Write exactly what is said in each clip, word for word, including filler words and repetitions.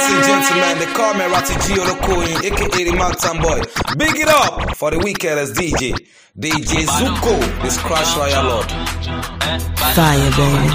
and gentlemen, they call me Ratty G Olokoyin, aka the Mountain Boy. Big it up for the wickedest D J, D J Zuko, this Crash Royal Lord. Fire, baby.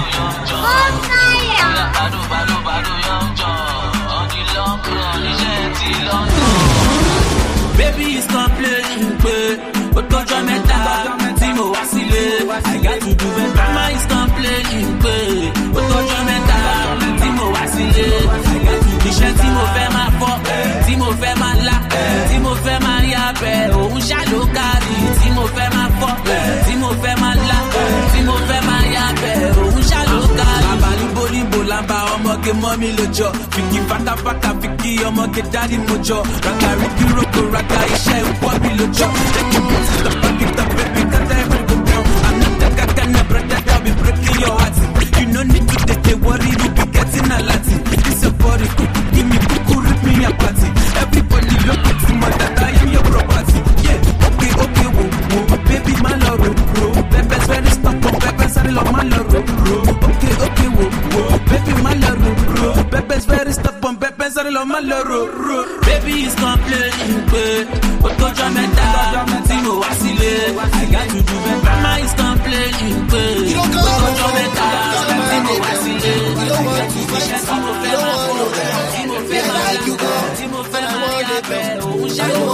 Baby is complaining, but don't you make that Timo Wasile. I got to do it. Mama is complaining, but don't you make that Timo Wasile. I got to be sure Timo fait ma faute, Timo fait ma la, Timo fait ma yabe, oh shadow carry. Timo fait ma faute, Timo fait ma la, Timo fait ma yabe, oh shadow carry. Abali boli bolamba, omo ke mommy lojo, fiki fata fata fiki omo ke daddy mojo, raka riki roko raka ishe upobi lojo. Take it to the pocket of baby, cause I will go down. I'm not the kakana brother, I'll be breaking your heart. You no need to take a worry, you be getting a lot. It's a body, give me kuku, rip me a party. Everybody look at me, that I am your property. Yeah, okay, okay, whoa, whoa, baby, my love, bro. Pepe's very stop, Pepe's very love, my love, bro. Okay, okay, whoa, whoa, baby, my love, bro. Pepe's very stop, Pepe's very love, my love, bro. Baby is complaining, but don't you make that Timo Wasile. I got to do it. Mama is complaining, but don't you make that Timo Wasile. I got to do it. Timo Timo Timo Timo Timo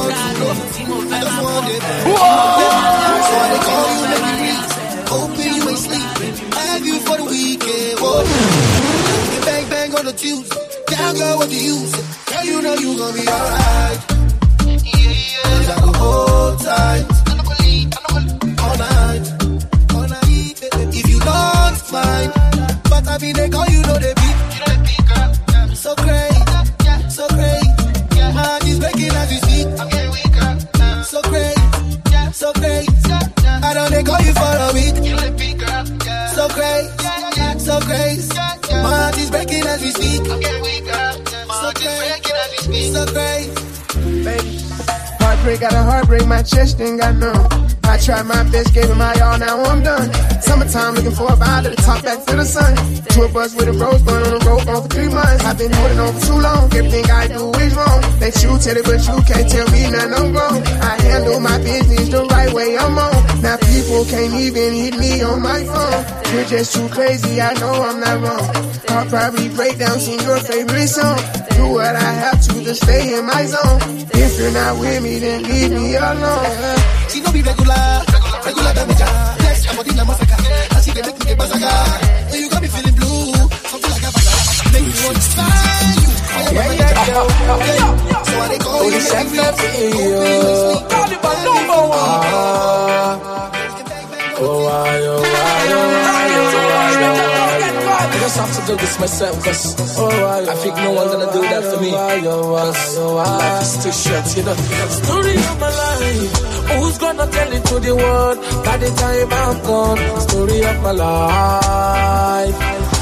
So they call you, make me reach. Hoping you ain't sleep. I have you for the weekend. Whoa. You bang bang on the Tuesday. Down girl, what you use? Girl, you know you gon' be alright. Cause I go hold tight. All night. All night. If you don't mind. But I mean they call you know they beat. So crazy. So crazy. My heart is breaking as we speak. So crazy. So crazy. I don't they call you for a week. So crazy. So crazy. My heart is breaking as we speak. So crazy. So crazy. Baby. Heartbreak, got a heartbreak, my chest ain't got none. I tried my best, gave it my all, now I'm done. Summertime looking for a vibe to the top, back to the sun. Tour bus with a rose bud on the road on for three months. I've been holding on for too long, everything I do is wrong. Let you tell it, but you can't tell me nothing I'm wrong. I handle my business the right way, I'm on. Now people can't even hit me on my phone. You're just too crazy, I know I'm not wrong. I'll probably break down, sing your favorite song. Do what I have to to stay in my zone. If you're not with me, then leave me alone. She no be regular, regular damage. Yes, I'm a massacre. I see they make me get massacre. And you got me feeling blue, something like a massacre. Make me want to smile. Yeah, yeah, yeah. So I they call you, make me feel. Call it by number one. Oh, why, oh, why, oh, why, oh, why, I just have to do this myself, cause oh, I think no one's gonna do that for me. Cause life is too short, you know. Story of my life, who's gonna tell it to the world by the time I'm gone? Story of my life.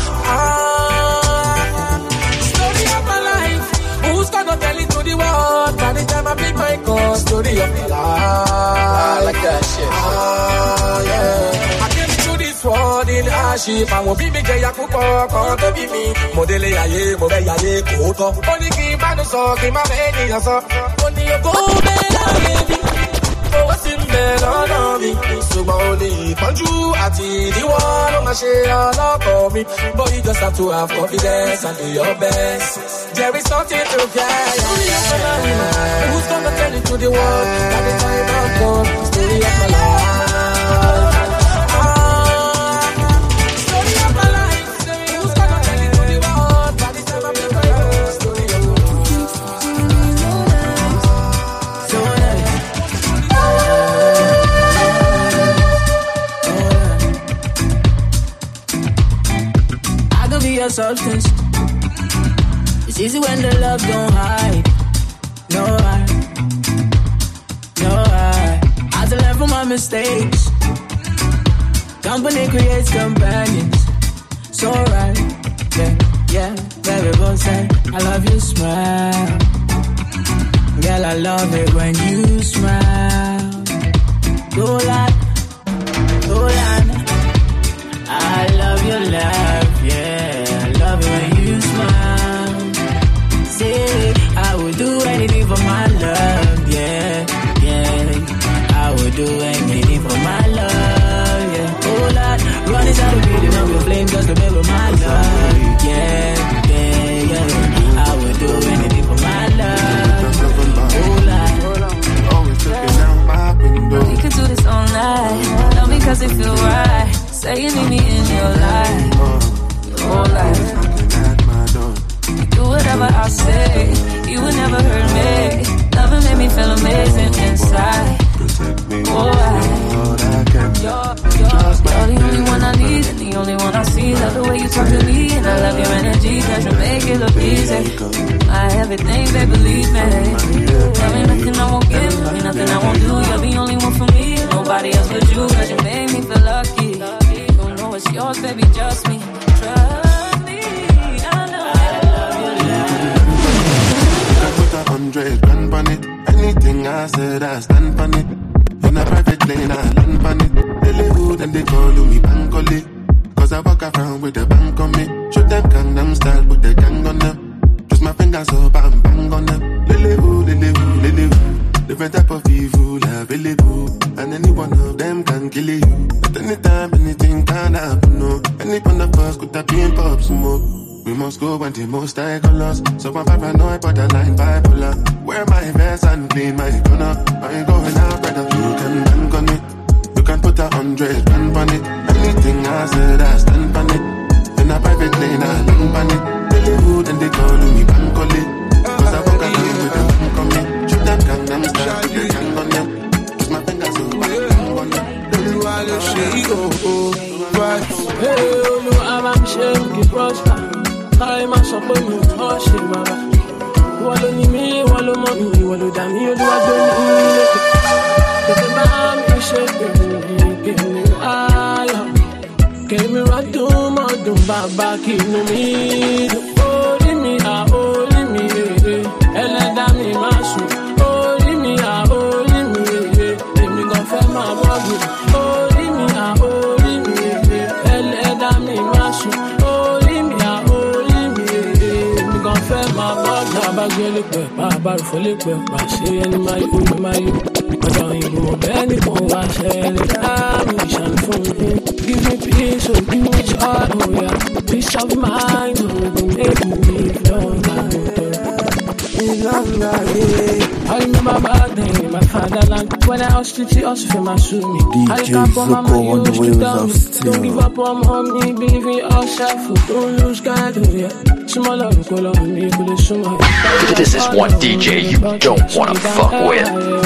Ah, story of my life, who's gonna tell it to the world by the time I pick my gun? Story of my life. I like that shit. Ah, yeah. For the hardship, I won't be me gay, I could walk on to be me. Modele aye, mobile aye, koto. Only keep on the sock in my belly, I saw. Only you go, baby. Oh, what's in bed on me? So, only for you, I see the one on my share, all for me. But you just have to have confidence and do your best. There is something to care. Who's gonna tell it to the world? By the time I'm gone, story of my life. Substance. It's easy when the love don't hide. No I, no I. I had to learn from my mistakes. Company creates companions. So right, yeah, yeah. Baby, both say I love your smile. Girl, I love it when you smile. Go like, go like. I love your laugh, yeah. When you smile, say whatever I say, you would never hurt me. Loving made me feel amazing inside. Protect me. Oh, I, all I can. You're, you're, you're the only one I need and the only one I see. Love the way you talk to me and I love your energy. Cause you make it look easy. My everything, they believe me. Tell me nothing I won't give, tell me nothing I won't do. You're the only one for me, nobody else but you. Cause you made me feel lucky. Don't know it's yours, baby, just me. Trust me, I know I love you. I put a hundred grand on it. Anything I said, I stand on it. In a private lane, I land on it. They live good and they call me Bankole. Cause I walk around with a bank on me. Shoot them Gangnam style, put the gang on them. Twist my fingers up and bang on them. Lily woo, lily woo, lily woo. Different type of evil available. And any one of them can kill you. At any time, anything can happen, no. Any one of us could have been pop some more. We must go when the most high colors. So I'm paranoid, borderline bipolar. Wear my vest and clean my corner. I ain't going out, brother, you can bank on it. You can put a hundred grand on it. Anything I said, I stand on it. In a private lane, I land on it. Really good and they call me Bankole. Cause I walk around with a bank on me. Shoot them Gangnam style, put the gang on them. Cause my fingers so bang on them. Don't do all the shit, oh, oh, right. Hey, you have a shame, keep prosper. I'm a shop on you, oh, shit, mama. Wallow ni me, wallow money, wallow down here, do I do it? Take a man, you shake it, give me all. Give me right to my do, baba, keep me. Holding me, ah, holding me, eh, eh. Let me, masu. Holding me, ah, holding me, eh, eh. Let me go for my body. Holding me, ah, holding me, eh, eh. Let me, masu. Baba gele pe, baba rufole pe, ba se eni mayo, emi mayo. Ọjọ́ ìbò ọbẹ̀ nìkan wá ṣẹlẹ̀, àmì ìṣàn fún mi. Give me peace, oh give me joy, oh yeah. Peace of mind, oh go make me live longer, longer, yeah. I remember back then in my fatherland, when I was street, also feel my sumi. D J Zuko on the wheels of steel. Don't give up on mommy, believe in yourself, don't lose God, oh yeah. This is one D J you don't wanna fuck with.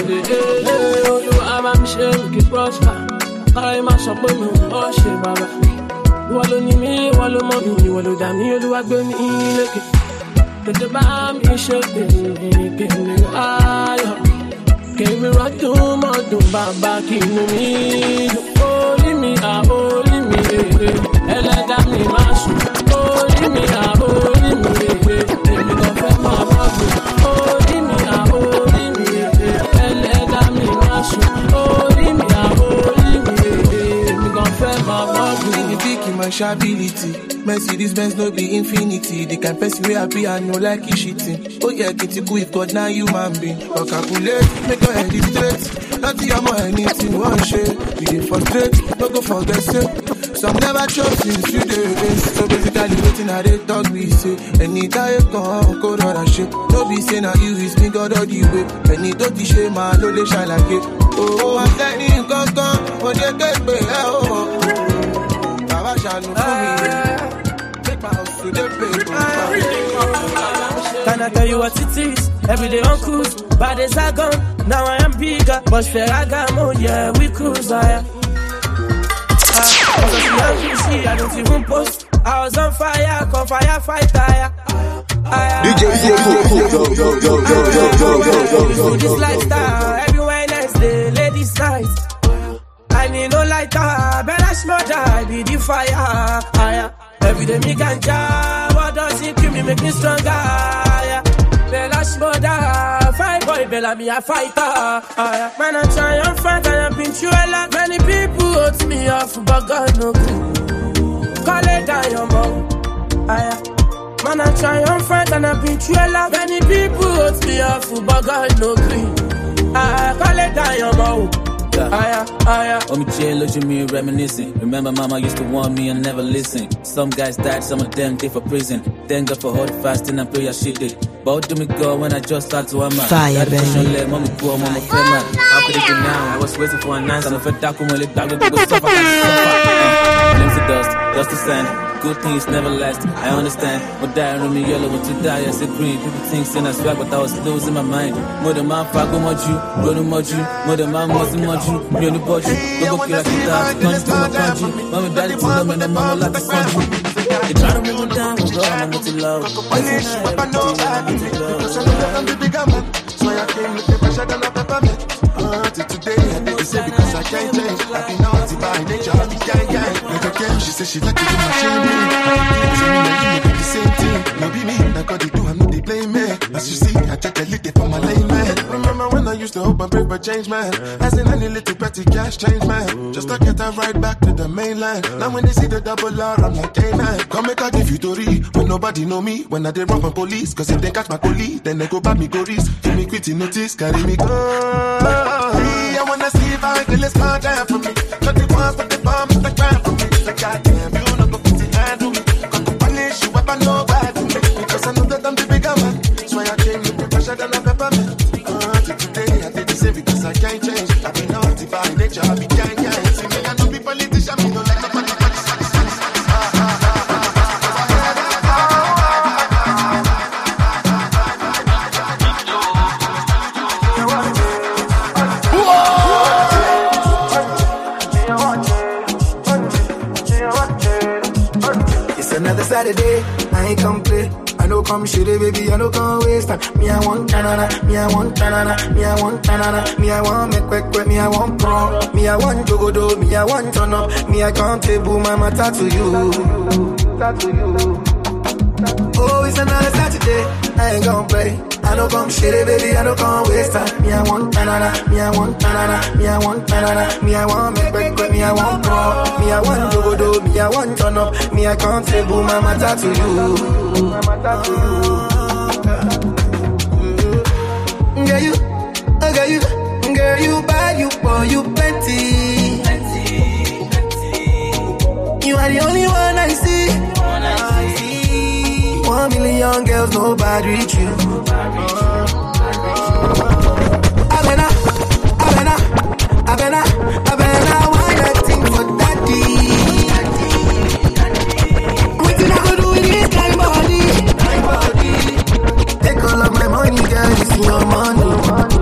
Ability. Mercedes Benz no be infinity. They can pass you happy and no like you shitting. Oh yeah, get you if God now you man be. Or calculate, make your head straight. Not your more anything one shade. You get frustrate, no go forget say. Some never trust since you days. So basically waiting at the talk we say. Anytime you come, go to that shit. Don't be saying that you is me God all the way. Any don't be shame man, no they shine like it. Oh, I'm telling you, come, come, oh, they get me, oh. Can I tell you what it is? Every day on cruise, bad days are gone. Now I am bigger, but Ferragamo, yeah, we cruise. I am. I don't even post. I was on fire, come firefighter. D J Zuko, go, go, go, go, go, go, go, go, go, this lifestyle, everywhere next day, ladies' night. I need no lighter, better smother, I be the fire. Every day me ganja, what does it give me, make me stronger. Bella smother, fight boy, Bella me a fighter. Man, I try and fight and I've been through a lot. Many people hurt me off, but God no good. Call it down your mouth. Man, I try and fight and I've been through a lot. Many people hurt me off, but God no good. Call it down your mouth. Aya, aya. Oh, me chill, look at me reminiscing. Remember, mama used to warn me and I never listened. Some guys died, some of them did for prison. Thank God for hard fasting and prayer shit did. But how do me go when I just start to am? Fire, baby. Let mommy go, mama man. How could it be now? I was waiting for an answer. I'm fed up, I'm only back with the stuff I can suffer. Glimpse of dust, dust to sand. good things never last. I understand. But die on me yellow, but to die as a green. People think sin I swag, but I was losing my mind. More than my fuck, what you, go to much you, more than my muscle, much you, you're the body. Go go kill a kid, punch to my country. Mama, daddy, to them, and then mama, like the country. They try to bring me down, but bro, I'm not too low. I know I'm too low. Because I know that I'm the bigger man. So I came with the pressure than a peppermint. Uh, till today, I did the same because I can't change. I've been naughty by nature, I'll be gang gang. Like a game, she said she like to do my chain me. So me and you make the same thing. No be me, that God they do, I know they blame me. As you see, I check a lick for my lane, man. Remember when I used to hope and pray for change, man. As in any little petty cash change, man. Just to get her right back to the mainland. Now when they see the double R, I'm like, hey man, come make I give you Tori. When nobody know me, when I did run from police. Cause if they catch my police, then they go back me go risk. Give me quitty notice, carry me go. I wanna see if I can let's calm down for me. Cut the ones, but the bombs, the crime for me. Like goddamn, you know go put it handle me. Got to punish you up, I know bad to me. Because I know that I'm the bigger man. So I came with the pressure than a peppermint. Uh, till today I did the same because I can't change. I be naughty by nature, I be gang gang. See me, I don't be politician, me don't like the money. Saturday, I ain't come play. I know come shitty, baby, I know come waste time. Me, I want tanana, me, I want tanana, me, I want tanana, me, I want make quick quick, me, I want pro, me, I want jogodo, me, I want turn up, me, I can't table my matter to you. To you. Oh, it's another Saturday, I ain't gon' play. I know come shitty, baby, I know come waste time. Me, I want tanana, me, I want tanana, me, I want tanana, me, I want make quick quick, me, I want pro, me, I want jogodo, me, I want turn up, me, I can't table my matter to you. My matter to you. Girl, you, oh girl, you, girl, you bad, you poor, you plenty. You are the only one I see. One million girls, nobody reach you. Abena, Abena, Abena, Abena, why that thing for daddy? What you not gonna do with this kind body? Take all of my money, girl, it's your money.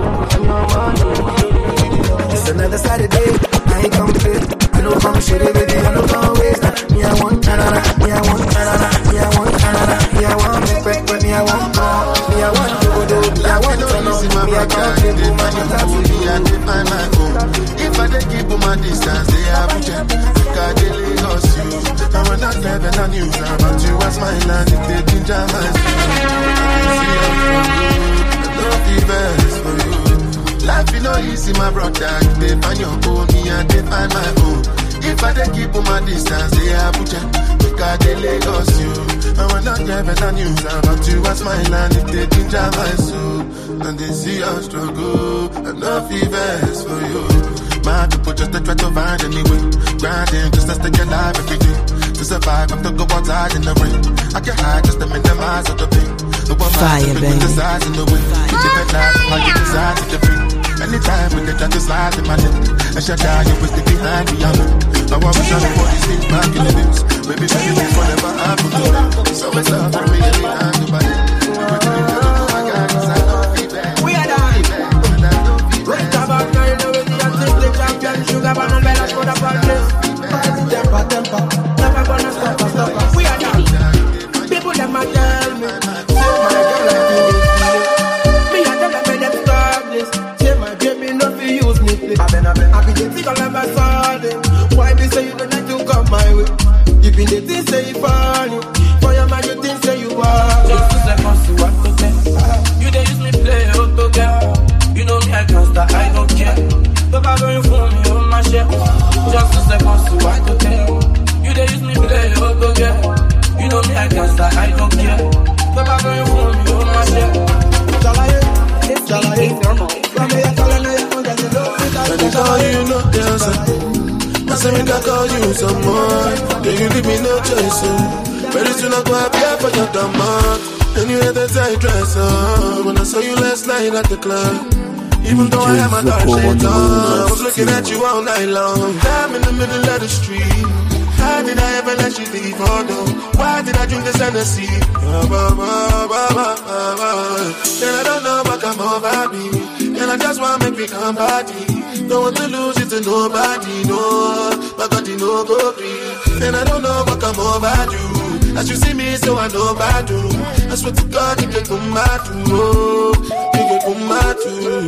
It's another Saturday, I ain't come play. I know come shitty, baby, I know come waste. Me, I want tanana, me, I want tanana, me, I want tanana, me, I want make quick, but me, I want more. Me, I want to go do, me, I want to know, me, I can't keep you, man, you have to be, I define my own. If I dey keep my distance, they have a check, because they Lagos you. I will not live in a news about you as my land, if they ginger my soul. I see I'm from you, I love the best for you. Life is not easy, my brother, if they find your own, me, I define my own. If I dey keep my distance, they have a check, because they Lagos you. I will not live in a news about you as my land, if they ginger my soul. And they see our struggle, enough events for you. My people just to try to find any way, grinding just to stay alive every day. To survive, I have to go outside in the rain. I can hide just to minimize all the pain. The one fire, baby. The size in the way. It's your life, how you decide to defeat. Anytime when they try to slide in my lip, I shut down, you was behind me, I'm I was trying to put these things back in the mix. Baby, baby, this whatever happened to me. So it's love for me, and I have nobody. What you do, I got this, I don't feel bad. We are done. Right about now, you know, when you take the champion, sugar, but no better for the practice. Temper, temper, never gonna stop us, stop us. We are done. People, them might tell me, say my girl, I do this. Me, I tell them, when them stop this. Say my baby, no fi use me, please. I be the tick all of a sudden. Why they say you don't like to come my way? You been the thing say you funny. For your man, you think say you are. Just two seconds to what to say. You they use me play, oh, to get. You know me, I can't start, I don't care. But I'm going for me, oh, my shit. Just two seconds to what to say. You they use me play, oh, to get. You know me, I can't start, I don't care. But I'm going for me, oh, my shit. This beat is normal. And it's all you know, there's a I say me can call you some more. Then you leave me no choice, so very soon I go happy for your demand. And you had that tight dress on when I saw you last night at the club. Even though I had my dark shades on, I was looking at you all night long. I'm in the middle of the street, Why did I ever let you leave? Oh no. Why did I drink this Hennessy? Oh, oh, oh, oh, oh, oh, oh. Then I don't know what come over me. And I just want to make me come body. Don't want to lose it to nobody, no. My God, you know go free. And I don't know what come over you. As you see me, so I know bad do. I swear to God, you get come mad to. Oh, you get come mad to.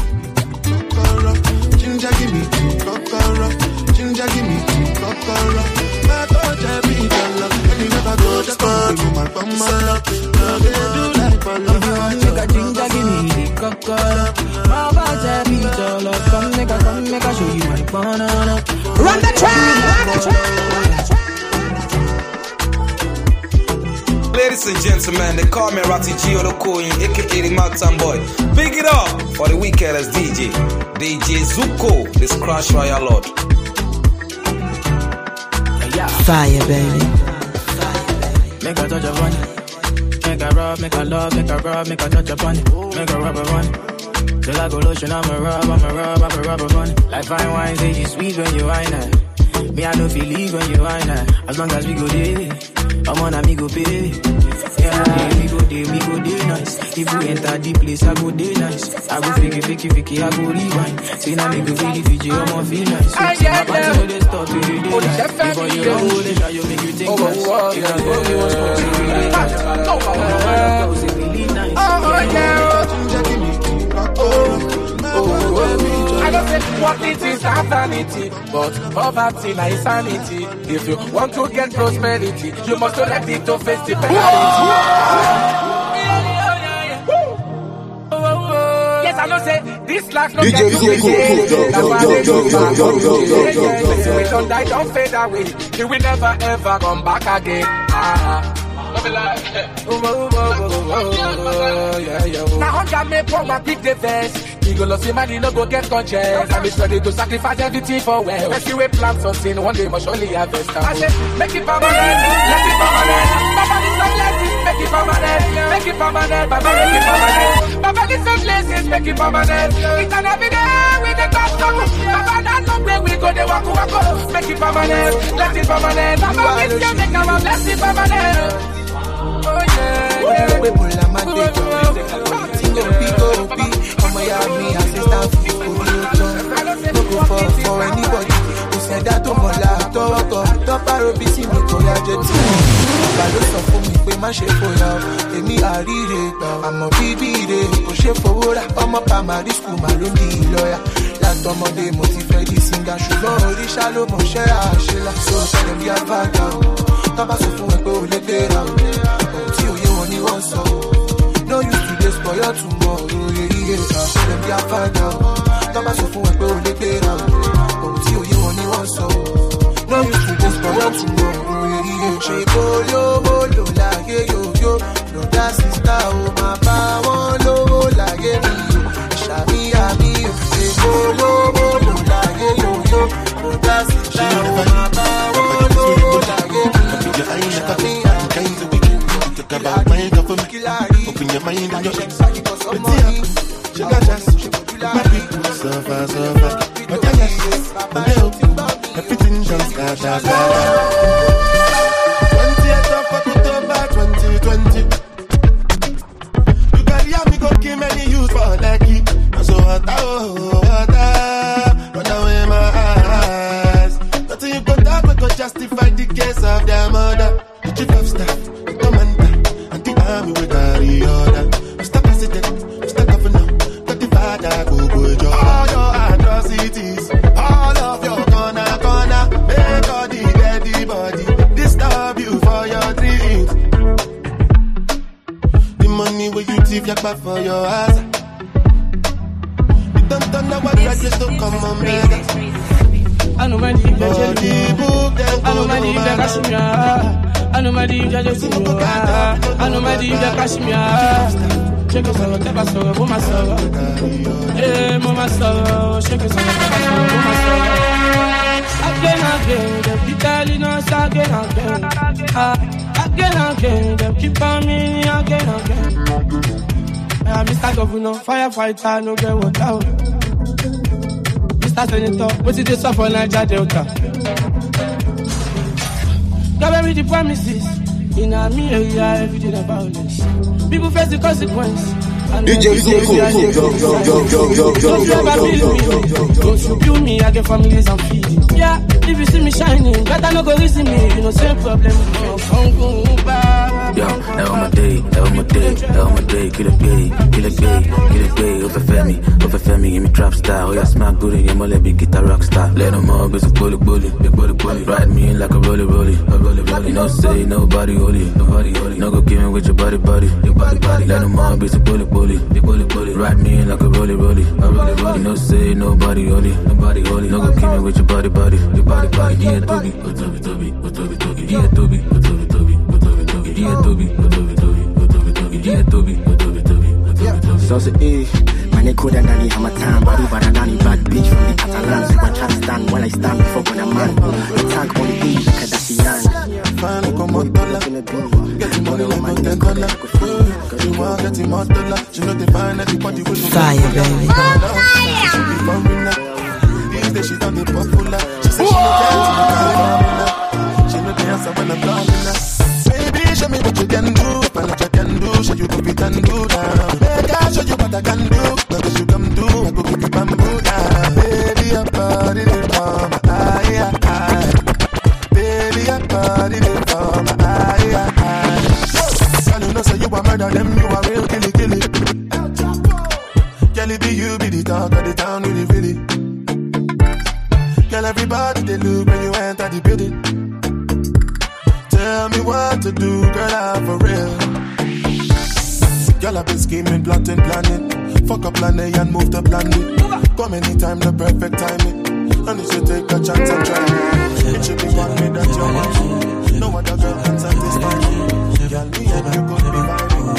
Ginger, give me kokoro. Ginger, give me kokoro. My God, I be the love. And you never go just come to my mama. Now they do like my love. Ginger, ginger, give me the kokoro. My God, I be the love. Come, make a, come, make a show you my banana. Run the track, run the track, run the track. Ladies and gentlemen, they call me Ratty G Olokoyin, aka the Mountain Boy. Big it up for the weekend as D J. D J Zuko, this Crash Royal Lord. Fire, baby. Make a touch upon it. Make a rub, make a love, make a rub, make a touch upon it. Make a rub upon it. Till I go lotion, I'm a rub, I'm a rub, I'm a rub upon it. Like fine wine, say you sweet when you wine it. Me, I don't feel leave when you wine it. As long as we go there. I'm on a me go pay. Yeah, we go there, we go there nice. If we enter the place, I go there nice. I go fiki, fiki, fiki, I go rewind. Say now me go feel the Fiji, I'm on feel nice. So, my party know they stop to the day nice. Before you go, they try you make you think nice. You can go, you want to go to the day nice. Say really nice. Oh, yeah. I don't say what it is a vanity, but poverty na insanity. If you want to get prosperity, you must let it to face the penalty. Yes, I know say this life no get easy. That's why they do that. We don't die, don't fade away. You will never ever come back again. Ah. Now hunger me pour my pick the vest. You go see money, no go get conscious. I'm ready to sacrifice everything for well. Let's see we plan something, one day must surely harvest. I say, make it permanent, let it permanent. Baba this some places, make it permanent, make it permanent. Baba make it permanent. Baba this some places, make it permanent. It's an every day with the custom. Baba that's not where we go, the waku waku. Make it permanent, let it permanent. Baba with you, make our bless it permanent. Oh yeah, yeah. We pull a man take you. Tingo pico pi. Mama ya me assistant for you. No go for for anybody. Who said that to mola to go. To paro bisi mi to ya jeti. Baba ló sọ fún mi pé má ṣe fòyà. Èmi àríre gbà. Àmọ́ bíbí re kò ṣe fowó rà. Ọmọ primary school mà ló ní lọ́yà. Látọmọdé mo ti fẹ́ di singer. Ṣùgbọ́n oríṣà ló mọ̀ ṣẹ́ àṣelà. So tẹ̀lé bí àbájá o. Tọ́ba sọ fún ẹ pé o lè gbéra o. Tí òye wọn ni wọ́n sọ o. No use today spoil your tomorrow. Èyí èta tẹ̀lé bí àbájá o. Tọ́ba sọ fún ẹ pé o lè gbéra o. Tí òye wọn ni wọ́n sọ o. No use today spoil your tomorrow. Èyí èta. Ṣé olówó lò láyé yòóyó? Lọ́dà sísá o máa bá wọn lówó láyé mi o. Ṣàmì àmì o. Ṣé olówó lò láyé yòóyó? Lọ́dà sísá o máa bá wọn lówó láyé mi o. Ṣàmì àmì o. Talk about my government. Open your mind and your ex. Sugar just my people suffer, suffer. But I guess I'm helping. Everything just got that. twentieth of October twenty twenty. You can hear me go kill many youths for lucky. I'm so hot, oh, hot, run away my eyes. Nothing you got that we could justify the case of their mother. The chief of staff, the commander, and the army will carry order. Mister President, Mister Governor, got the father, go go job. All your atrocities, all of your corner, corner, make all the dead body disturb you for your dreams. The money where you thief your back for your ass. You don't turn our graduates to come on, man. I know my deep, I know my deep, I know my deep, I know my deep, shake it so, take a so, for my soul. Eh, mama so, shake it so, take a so, for my soul. Again, again, the Italian us again, again. Again, again, them keep on me again, again. Mister Governor, firefighter, no get what out. Mister Senator, what is this for Niger Delta? Cover me the promises. In a me area, everything about this. People face the consequence. D J Zuko, go, go, go, go, go, go, go, go, go, go. Don't you build me, I get families I'm feeding. Yeah, if you see me shining, better not go reason me. You know, same problem. Yo, that was my day, that was my day, that was my day. Kill a gay, kill a gay, kill a gay. Over Femi, over Femi, give me trap style. Oh yeah, smack booty, yeah, my let me get a rock star. Let them all be some bully, bully, big bully, bully. Ride me in like a rolly, rolly, a rolly, rolly. No say nobody holy, nobody holy. No go kill me with your body, body, your body, body. Let them all be some bully, bully, big bully, bully. Ride me in like a rolly, rolly, a rolly, rolly. No say nobody holy, nobody holy. No go kill me with your body, body, your body, body. Yeah, Toby, oh Toby, Toby, oh Toby, Toby. Yeah, Toby, oh Toby, Toby, oh Toby, Toby. Yeah, Toby, oh Toby, Toby, oh Toby, Toby. Yeah, Toby, oh Toby, Toby, oh Toby, Toby. So say, eh, my name could and I'm a time, body, but I'm not bad bitch from the Catalans. You want to stand while I stand before when I'm man. The tag on the beat, because that's the yarn. Fine, come on, dollar. Getting money like a ten dollar. Cause you want getting more dollar. You know they find everybody with fire, baby. She be foreigner. These days she done the popular. She said she no care to the formula. She know the answer when I'm calling her. Baby, show me what you can do. If I know what you can do, show you what we can do now. Make I show you what I can do. Now that you come do, I go give you bamboo now. Baby, I party the mama, aye, aye, aye. Baby, I party the mama, aye, aye, aye. Girl, you know say you a murder them, you a real killy killy. Girl, it be you, be the talk of the town, really, really. Girl, everybody they look when you enter the building. Tell me what to do, girl, I'm for real. Girl, I've been scheming, plotting, planning. Fuck up planet and move to planet. Come anytime, the perfect timing. And you should take a chance and try it. It should be one way that you want. No other girl can satisfy you. Girl, me and you could be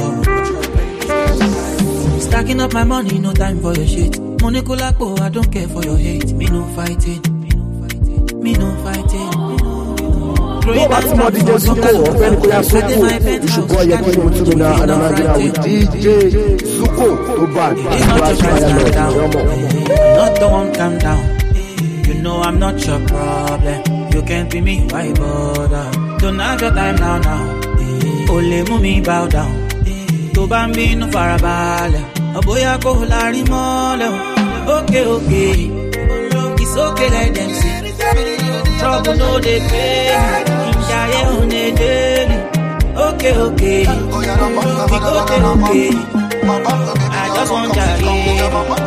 vibing. Stacking up my money, no time for your shit. Money kulakbo, I don't care for your hate. Me no fighting, me no fighting. Go back to my D J Zuko. When we are so cool, you should go ahead and put to now and I'm here with D J Zuko. Go back. It's not your friends, calm down. Not the one, calm down. You know I'm not your problem. You can't be me, why bother? Don't have your time now, now. Ole mumi bow down. To bambi no farabale. Aboya ko lari mole. Okay, okay. It's okay, let them see. Trouble no they pay. Jaye on a daily. Okay, okay. Okay, okay. I just want Jaye.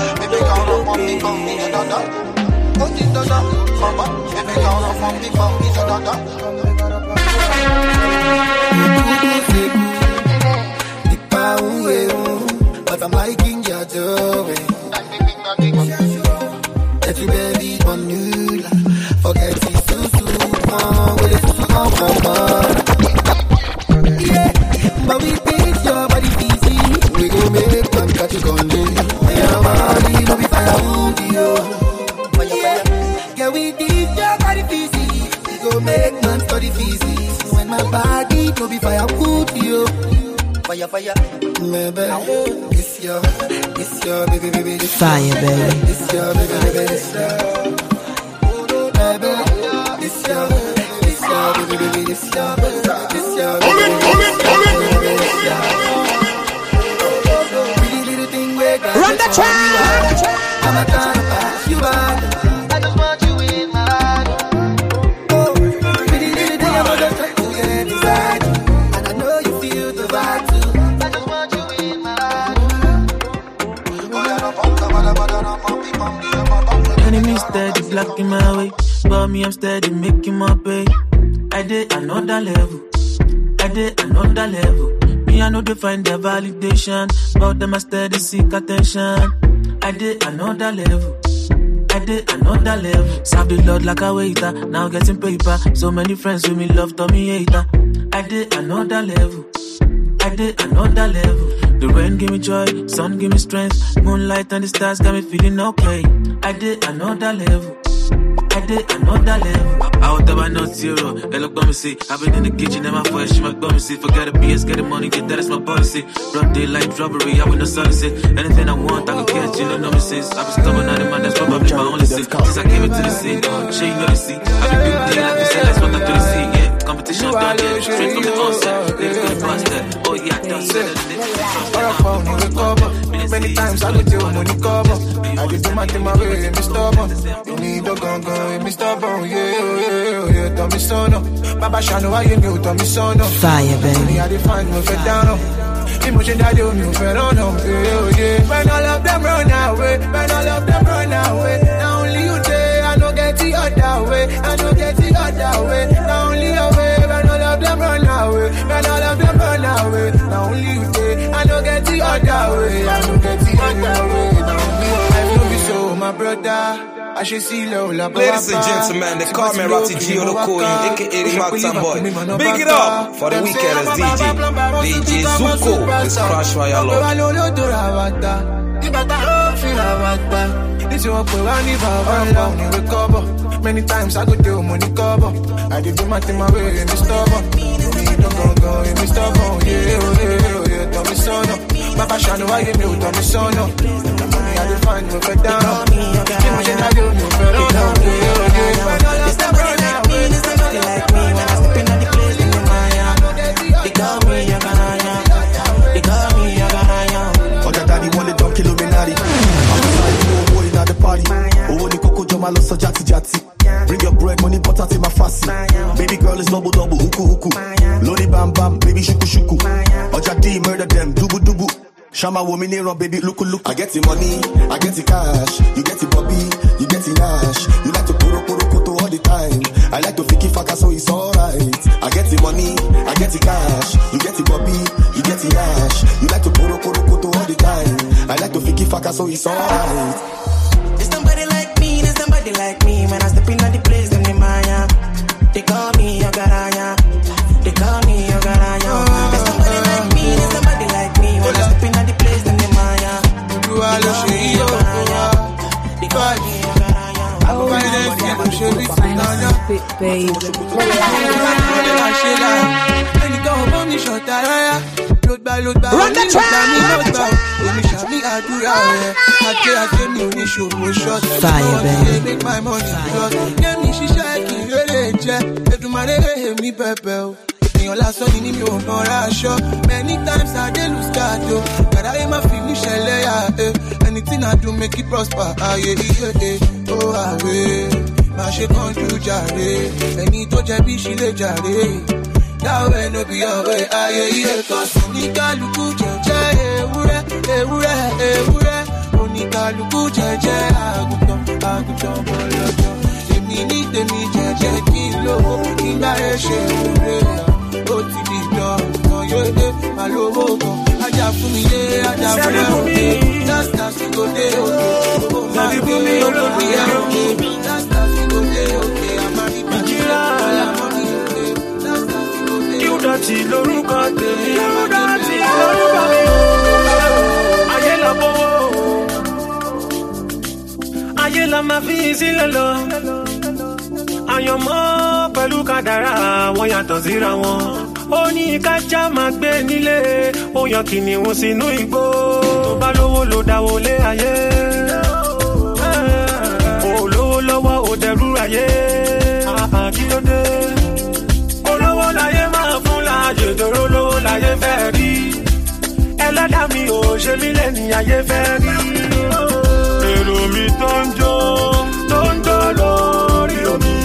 But I'm liking your doing. That you baby on new. Forget it too soon. Oh, with it too long for yeah, but we beat your body easy. We go make one catch you on me. Your body no be firewood, yo. Yeah, we beat your body easy. We go make one study easy. When my body no be firewood, yo. Fire, fire, baby. This your, this your baby, baby. This fire, baby. This your baby, baby. This your, baby. This your, this your baby, baby. This your, this your baby, baby. Pretty little thing where run the track. I'm a kind of pass you by. I just want you in my life. Oh, pretty little thing I'm just trying to get inside. And I know you feel the vibe too. Enemy steady blocking my way, but me I'm steady making my pay. I did another level, I did another level. Me I know they find their validation, but them I steady seek attention. I did another level, I did another level. Serve the Lord like a waiter, now getting paper. So many friends with me love, to me hater. I did another level, I did another level. The rain give me joy, sun give me strength. Moonlight and the stars got me feeling okay. I did another level, I did another level. Out of my not zero, they look on me see. I've been in the kitchen and my voice, she might go me see. Forget the B S, get the money, get that, that's my policy. Broad daylight robbery, I with no solid. Anything I want, I can catch, you know me since. I've been stubborn, now the man, that's probably my only sin. Since I came into the scene, she you know the see. I've been big deal, like you said, that's what I do the see, yeah. Competition Conversation started, straight from the onset. Let's go faster. Oh yeah, that's it. Many times I go tell money cover. I just do my thing my way, me stubborn. You need a gun, gun, me stubborn. Yeah, yeah, yeah, tell me son up. Baba Shano, why you new, tell me son up. Fire, baby. I define me for down up. Emotion that you me for on up. Yeah, yeah. When all of them run away, when all of them run away. Now only you there, I don't get the other way. I don't get the other way. Now only your way, when all of them run away. When all of them run away. Now only you there, I don't get the other way. I don't get the other way. Now only life no be so, my brother. I should see Lola. Ladies and gentlemen, they call me Ratty G Olokoyin, aka the Mountain Boy. Big it up for the weekend as D J. D J Zuko, this Crash Royal Lord. Many times I go do money cover. I did do my thing my way, me stubborn. You don't go, go, me stubborn. Yeah, yeah, yeah, tell me son up. Baba Shano, why you new, tell me son up. The money I define you for down. Emotion I do, you for down. Yeah, yeah, when all of them run away, it's nobody like me. When I step in the place, in the Maya. They call me a Ganaya. They call me a Ganaya. Oh, that daddy wanted don't kill Illuminati. I'm sorry, no boy in the party. Oh, the Coco Jomalo, so jatty jatty. Bring your bread, money, butter, take my fussy. Baby girl is double double, huku huku. Lodi bam bam, baby shuku shuku. Oja D murder them, dubu dubu. Shama woman here, baby look look. I get the money, I get the cash. You get the Bobby, you get the Nash. You like to poro poro koto all the time. I like to fiki faka, so it's alright. I get the money, I get the cash. You get the Bobby, you get the Nash. You like to poro poro koto all the time. I like to fiki faka, so it's alright. There's somebody like me, there's somebody like me. When I step in the place, them in Maya. They call me a Garaya. They call me a Garaya. There's somebody like me, there's somebody like me. When I step in the place, them in Maya. You are the shit, you are. They call me a Garaya. I go by them, get them shit, it's Nanya. Baby. And you go home, you shot that. Load by load by. Run the track. Fire, baby. Make my money. Get me, she shaking, really, jet. Every man, they me pepper. Your last one in me, many times I did lose God, but I am a finish, eh. Anything I do, make it prosper. Ah, yeah, yeah, yeah. Oh, ah, yeah. My shit can't do jare. Any to jabi, she le jare. Now way no be your way, ah yeah yeah. Cause Onika luku jeje, ewure, ewure, ewure. Onika luku jeje, agutan, agutan bolojo. Emi ni temi jeje kilo, kinga eshe ure. O ti di dan, kan yo de, malowo kan. Aja fún mi le, aja fún mi. That's that's we go dey okay. Oh my God, olórí ẹ̀rọ. That's that's we go dey okay. Amari Bajira, Alamoni. Yúdọ̀tì lórúkọ tèmi. Yúdọ̀tì lórúkọ mi. Ayé la bọ́wọ́. Ayé la máa fi sílẹ̀ lọ. Àyànmọ́ pẹ̀lú kádàrá wọn yàtọ̀ síra wọn. Ó ní kájá máa gbé nílé. Ó yan kìnìún sínú igbó. Tó bá lówó ló dáwó lé ayé. Ó lówó lọ́wọ́ ó dẹrú ayé. Kí ló dé? Olówó láyé máa fún láàyè dòró lówó láyé fẹ́ rí. Ẹlẹ́dà mi ò ṣe mí lẹ́ni ayé fẹ́ rí. Èrò mi tó ń jó, tó ń jó lórí omi.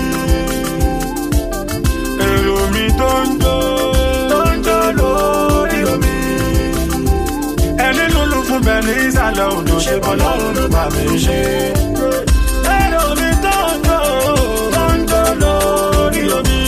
Èrò mi tó ń jó, tó ń jó lórí omi. Ẹni lulu fún bẹ́ẹ̀ ní ìsàlẹ̀ odò ṣe bọ́ lọ́rùn ló bá mi ṣe. Èrò mi tó ń jó, tó ń jó lórí omi.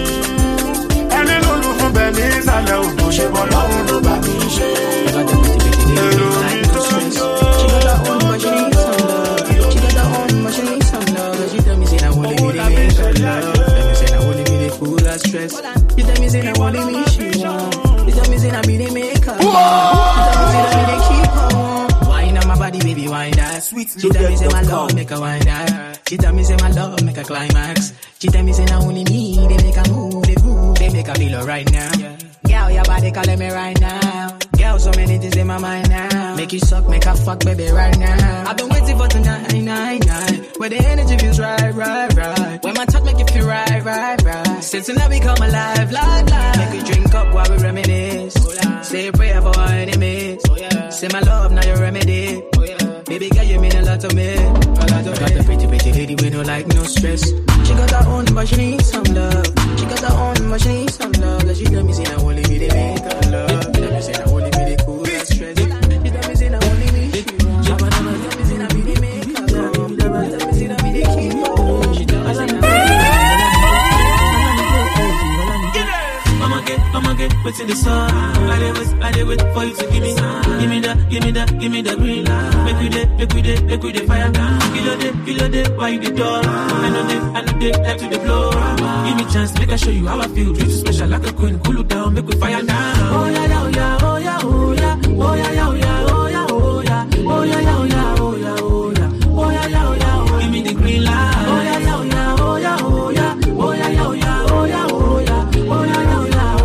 Ní ìsàlẹ̀ òdò ṣe bọ́ lọ́rùn ló bá mi ṣe. Èrò mi tó ń jó. She got her own, but she needs some love. She got her own, but she needs some love. She tell me say I want to be the main love. Tell me say I want to be the fool of stress. She tell me say I want to be she want. She tell me say I be the maker. She tell me say I be the keeper. Wine on my body, baby, wine that. She tell me say my love make her wine that. She tell me say my love make her climax. She tell me say now only me, they make her move, they move, they make her feel alright now. Girl, your body calling me right now. Girl, so many things in my mind now. Make you suck, make her fuck, baby, right now. I've been waiting for tonight, night, night. Where the energy feels right, right, right. When my touch make you feel right, right, right. lie. Since now we come alive, like life. Make you drink up while we reminisce. Oh, yeah. Say a prayer for our enemies. Oh, yeah. Say my love, now your remedy. Oh, yeah. Baby girl, you mean a lot to me. A lot to I got the pretty, pretty lady with no like, no stress. She got her own, but she needs some love. She got her own, but she needs some love. Cause she tell me, say, I only be the make her love. She tell me, say, I only be the cool stress. She tell me, say, I only be the cool. She tell me, say, I be the make her love. She tell me, say, I be the keeper. She tell me, say, I be the I'ma get, I'ma get what's in the sun. I did wait, I did wait for you to give me, give me that, give me that, give me that green light. Make we day, make we day, make we day fire. Kill a day, kill a day, why you the door? I know they, I know they, like to the floor. Give me chance, make I show you how I feel. Treat you special like a queen, cool you down, make we fire down. Oh yeah, yeah, oh yeah, oh yeah, oh yeah, oh yeah, yeah, oh yeah, oh yeah, oh yeah, oh yeah, yeah, oh yeah, oh yeah, oh yeah, oh yeah, yeah, oh yeah, give me the green light. Oh yeah, yeah, oh yeah, oh yeah, oh yeah, oh yeah, yeah, oh yeah, oh yeah, oh yeah, oh yeah, yeah.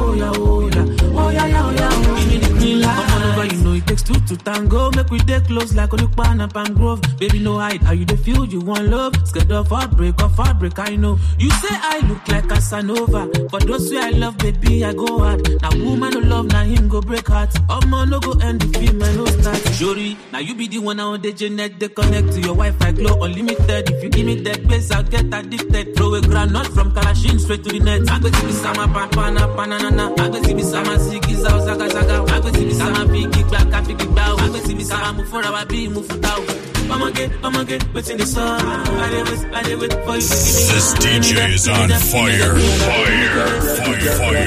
Two to tango, make we dey close like Olupan and Pangrove. Baby, no hide, how you dey feel? You want love? Scared of heartbreak, of heartbreak, I know. You say I look like Casanova. For those who I love, baby, I go hard. Now woman no love, now him go break hearts. Oh man, no go end the film, I no start. Jory, now you be the one on the Janet, they connect to your Wi-Fi glow unlimited. If you give me that place, I'll get addicted. Throw a granite from Kalashin straight to the net. I go to be sama papana panana. I go to be sama siki zao zaga zaga. I go to be sama piki klaka. I go see me say I move for our be move for down. I'ma get, I'ma get what's in the sun. I did wait, I did wait for you to give me. This D J is on fire, fire, fire, fire.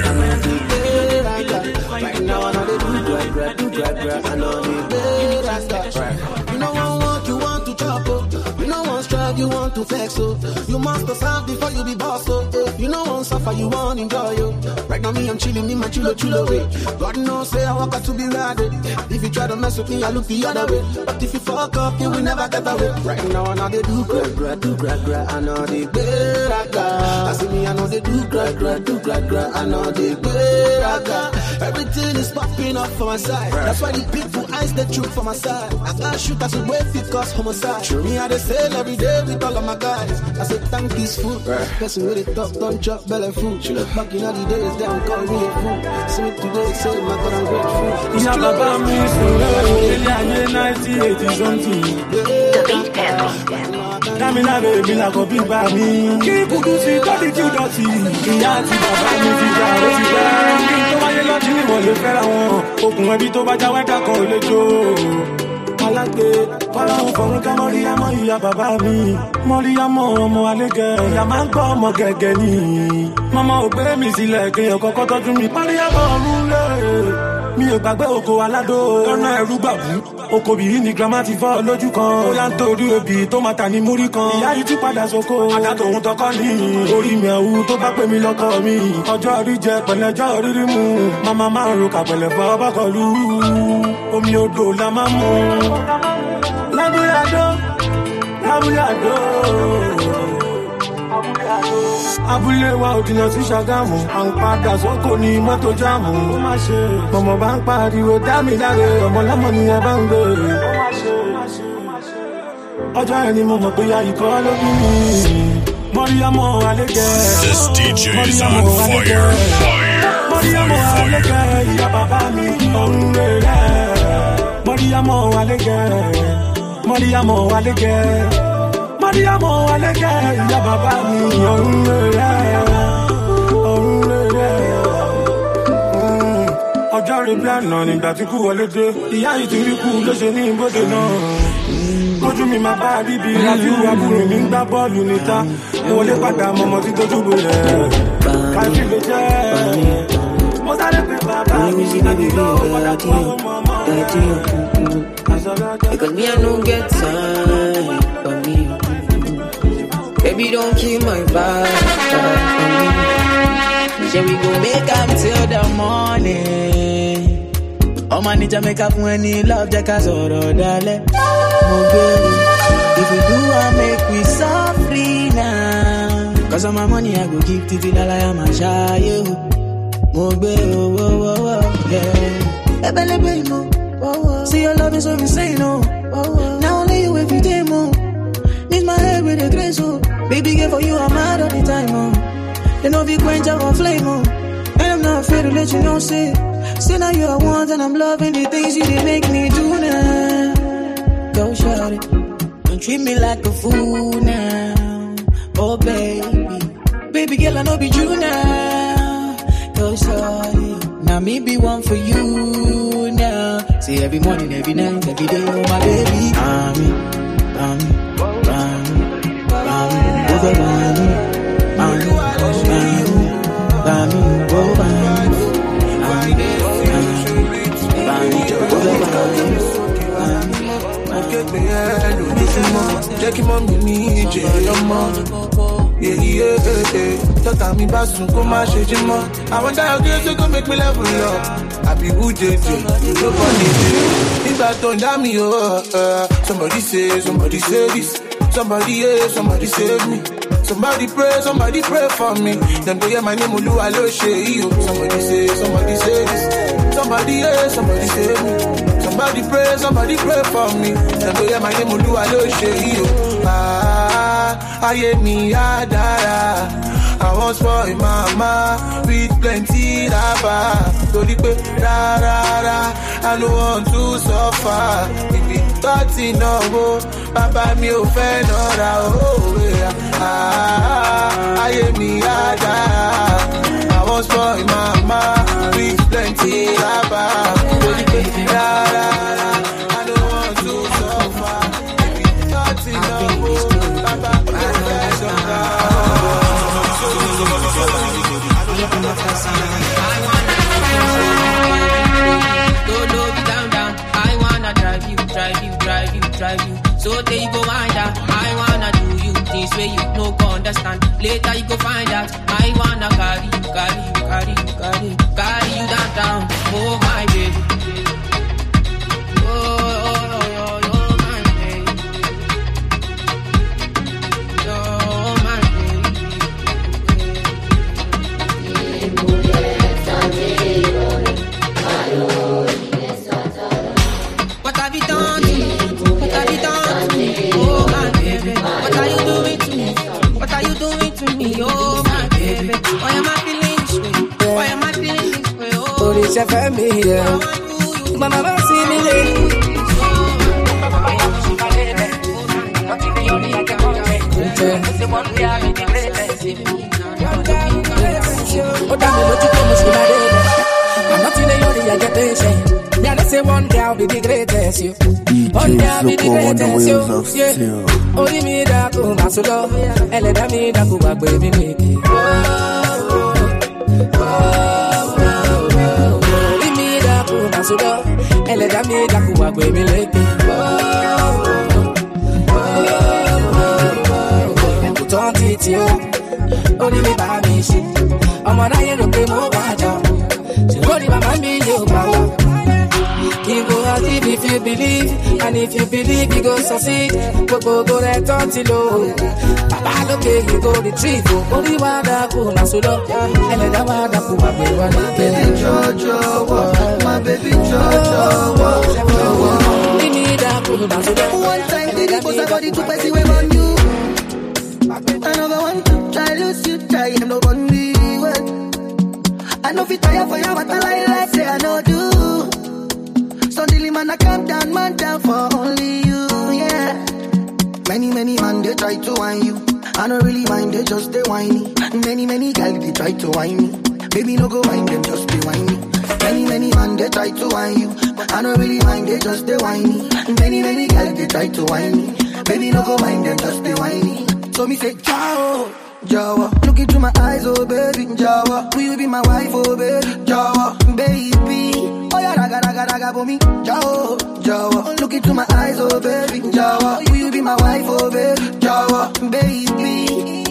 Right now I know they do grab, grab, do grab, grab. I know they do right. You know I want you want to chop up. You know one strive, you want to flex up. You must serve before you be boss up. You know one suffer, you want enjoy you. Right now me I'm chilling in my chulo chulo way. God knows say I walk out to be ready. If you try to mess with me, I look the other way. But if you fuck up, you will never get away. Right now I know they do grab, grab, do grab, grab. I know they better. I see me, I know they do grab, grab, do grab, grab. I know they better. Everything is popping up for my side. That's why the people eyes the truth for my side. I can't shoot as a way fit cause homicide. True. Me I they sell every day with all of my guys. I say thank this food. Person with it top, don't chop belly food. Back in all the days, they don't call me a fool. See me today, say my God I'm grateful. Yeah, Baba me so really nineteen eighty something. Damina baby la go big by me. Keep good see thirty two dirty. Yeah, ti baba mi ti ja o ti ba. Tó bá yé lọ tí mo lè fẹ́ra wọn. Okùn ẹbí tó bá já wẹ́dà kan ò lè jó. Alágbé Ọlọ́run fọ̀run ká Mọ́ríyámọ̀ ìyá bàbá mi. Mọ́ríyámọ̀ ọmọ alégẹ̀. Ìyá máa ń gbọ́ ọmọ gẹ̀gẹ̀ ni. Màmá ò gbé mi sílẹ̀ kéèyàn kọ́kọ́ tọ́jú mi. Mọ́ríyámọ̀ ọ̀run lé. Mi ò gbàgbé oko aládó. Lọ́nà ẹ̀rú gbàgbú. Oko bìí ni grandma ti fọ́ lójú kan. Ó yá ń torí obì tó máa tà ní múrí kan. Ìyá yìí ti padà sóko. Àdá tòun tọkọ ní. Orí mi ẹ̀wù tó bá pè mí lọ́kọ mi. Ọjọ́ orí jẹ pẹ̀lẹ́jọ́ rírí mu. Màmá máa ń ro kàpẹ̀lẹ̀ fọ́ bọ́kọ̀lù. Omi odò la máa mú. Lábúlé àdó, lábúlé àdó. Abúlé wa ò jìnnà sí Ṣàgámù. À ń padà sóko ní mọ́tò jáàmù. Ó má ṣe. Mọ̀mọ́ bá ń pariwo dá mi láre. Ọmọ lọ́mọ ni ẹ bá ń gbé. Ó má ṣe. Ọjọ́ ẹni mo mọ̀ pé ya ìkọ́ ló bí mi. Mọ́ríyámọ̀ alégẹ̀. This D J is on fire, fire, Mọ́ríyámọ̀ alégẹ̀. Ìyá bàbá mi ọ̀run rẹ̀. Mọ́ríyámọ̀ alégẹ̀. Mọ́ríyámọ̀ alégẹ̀. Mọ́ríyámọ̀ alégẹ̀. Ìyá bàbá mi ọ̀run rẹ̀. Ọ̀run rẹ̀. Ọjọ́ rẹ̀ bí àná nígbà tí kú wọlé dé. Ìyá yìí ti rí kú ló ṣe ní ibodè náà. Kójú mi máa bá bíbí láti wá búrò mi ń gbá bọ́ọ̀lù níta. Wọlé padà mọ̀mọ́ tí tójú bolẹ̀. Kájí ló jẹ́. Mo sáré pé bàbá mi ṣe ní ìlú padà kí ọmọ ọmọ rẹ̀. Because me I don't get time for me. Baby don't kill my vibe for me. Shall we go make up till the morning? Oh man, need to make up when you love the casoro dale. Oh baby, if we do I make we softly now. Cause all my money I go give to the dollar I'm a shy you. Oh baby, oh oh oh oh yeah. Ebele baby mo. See your love is so insane, oh. Now only you every day, more. Need my head with a grace, oh. Baby, girl, for you, I'm mad all the time, oh. They know we quench our flame on. And I'm not afraid to let you know, say, say now you're one and I'm loving the things you did make me do now. Go shout it. Don't treat me like a fool now. Oh baby, baby girl I know be you now. Go shout it. Now me be one for you now. See every morning, every night, every day, oh my baby. Mommy, mommy, mommy, mommy, over mommy, mommy, mommy, mommy, oh mommy, mommy, mommy, over mommy. Jackie mommy need you, your mom. Yeah, yeah, yeah. Tata mi basun ko ma ṣe jimo. I want that girl to go make me level up. I be good, J J. No funny day. If I don't damn me, oh, uh, somebody say, somebody say this. Somebody, yeah, somebody save me. Somebody pray, somebody pray for me. Them go hear my name, Olu Aloshe. Somebody say, somebody say this. Somebody, yeah, somebody save me. Somebody pray, somebody pray for me. Them go hear my name, Olu Aloshe. Ah, aye mi adara. I was for mama with plenty raba. Tori pe ra ra ra. I don't want to suffer. If it thirty no go, Baba mi o fe no ra oh yeah. Ah, aye mi ada. I was for mama with plenty raba. Tori pe ra ra ra. I don't want to suffer. If it thirty no go, Baba mi o fe no ra. Drive you, drive you, drive you. So there you go wind up. I wanna do you things where you no go understand. Later you go find out. I wanna carry you, carry you, carry you, carry you, carry you down, down. Oh my baby. Oh, oh, oh, oh, oh my baby. Oh my What have you done to me? What have you done to me? Oh my baby, what are you doing to me? What are you doing to me? Oh my baby, why am I feeling this way? Why am I feeling this way? Oh, this is for me, yeah. Mama, mama, see me late. Oh, damn it, what you promised me, my baby? I'm not in the yard, I get patient. Yeah, they say one day I'll be the greatest, you. One day I'll be the greatest, you. Yeah. Only me that could pass it off. And let me that could back, baby, make it. Oh, oh, oh. Only me that could pass it off. And let me that could back, baby, make it. Oh, oh, oh. Put on it, you. Only me by me, shit. I'm on a yellow game over, John. So only my man be you, mama. You go out if you believe, and if you believe you go succeed. Go go go right on till low. Papa look at you go retrieve. Only one that go na so low. And the one that go my baby, my baby Jojo, my baby Jojo. We need that go na so low. One time did it was about to pass away on you. Another one to try lose you, try him no one be well. I know if you tire for your battle, I say I know do. Suddenly man I calm down, man down for only you, yeah. Many, many man they try to whine you. I don't really mind, they just they whiny. Many, many girls they try to whine me. Baby no go whine them, just they whine me. Many, many man they try to whine you. I don't really mind, they just they whiny. Many, many girls they try to whine me. Baby no go whine them, just they whiny. So me say, ciao. Jawa, look into my eyes, oh baby, Jawa, will you be my wife, oh baby, Jawa, baby, oh yeah, raga, raga, raga, for me, Jawa, Jawa, look into my eyes, oh baby, Jawa, will you be my wife, oh baby, Jawa, baby,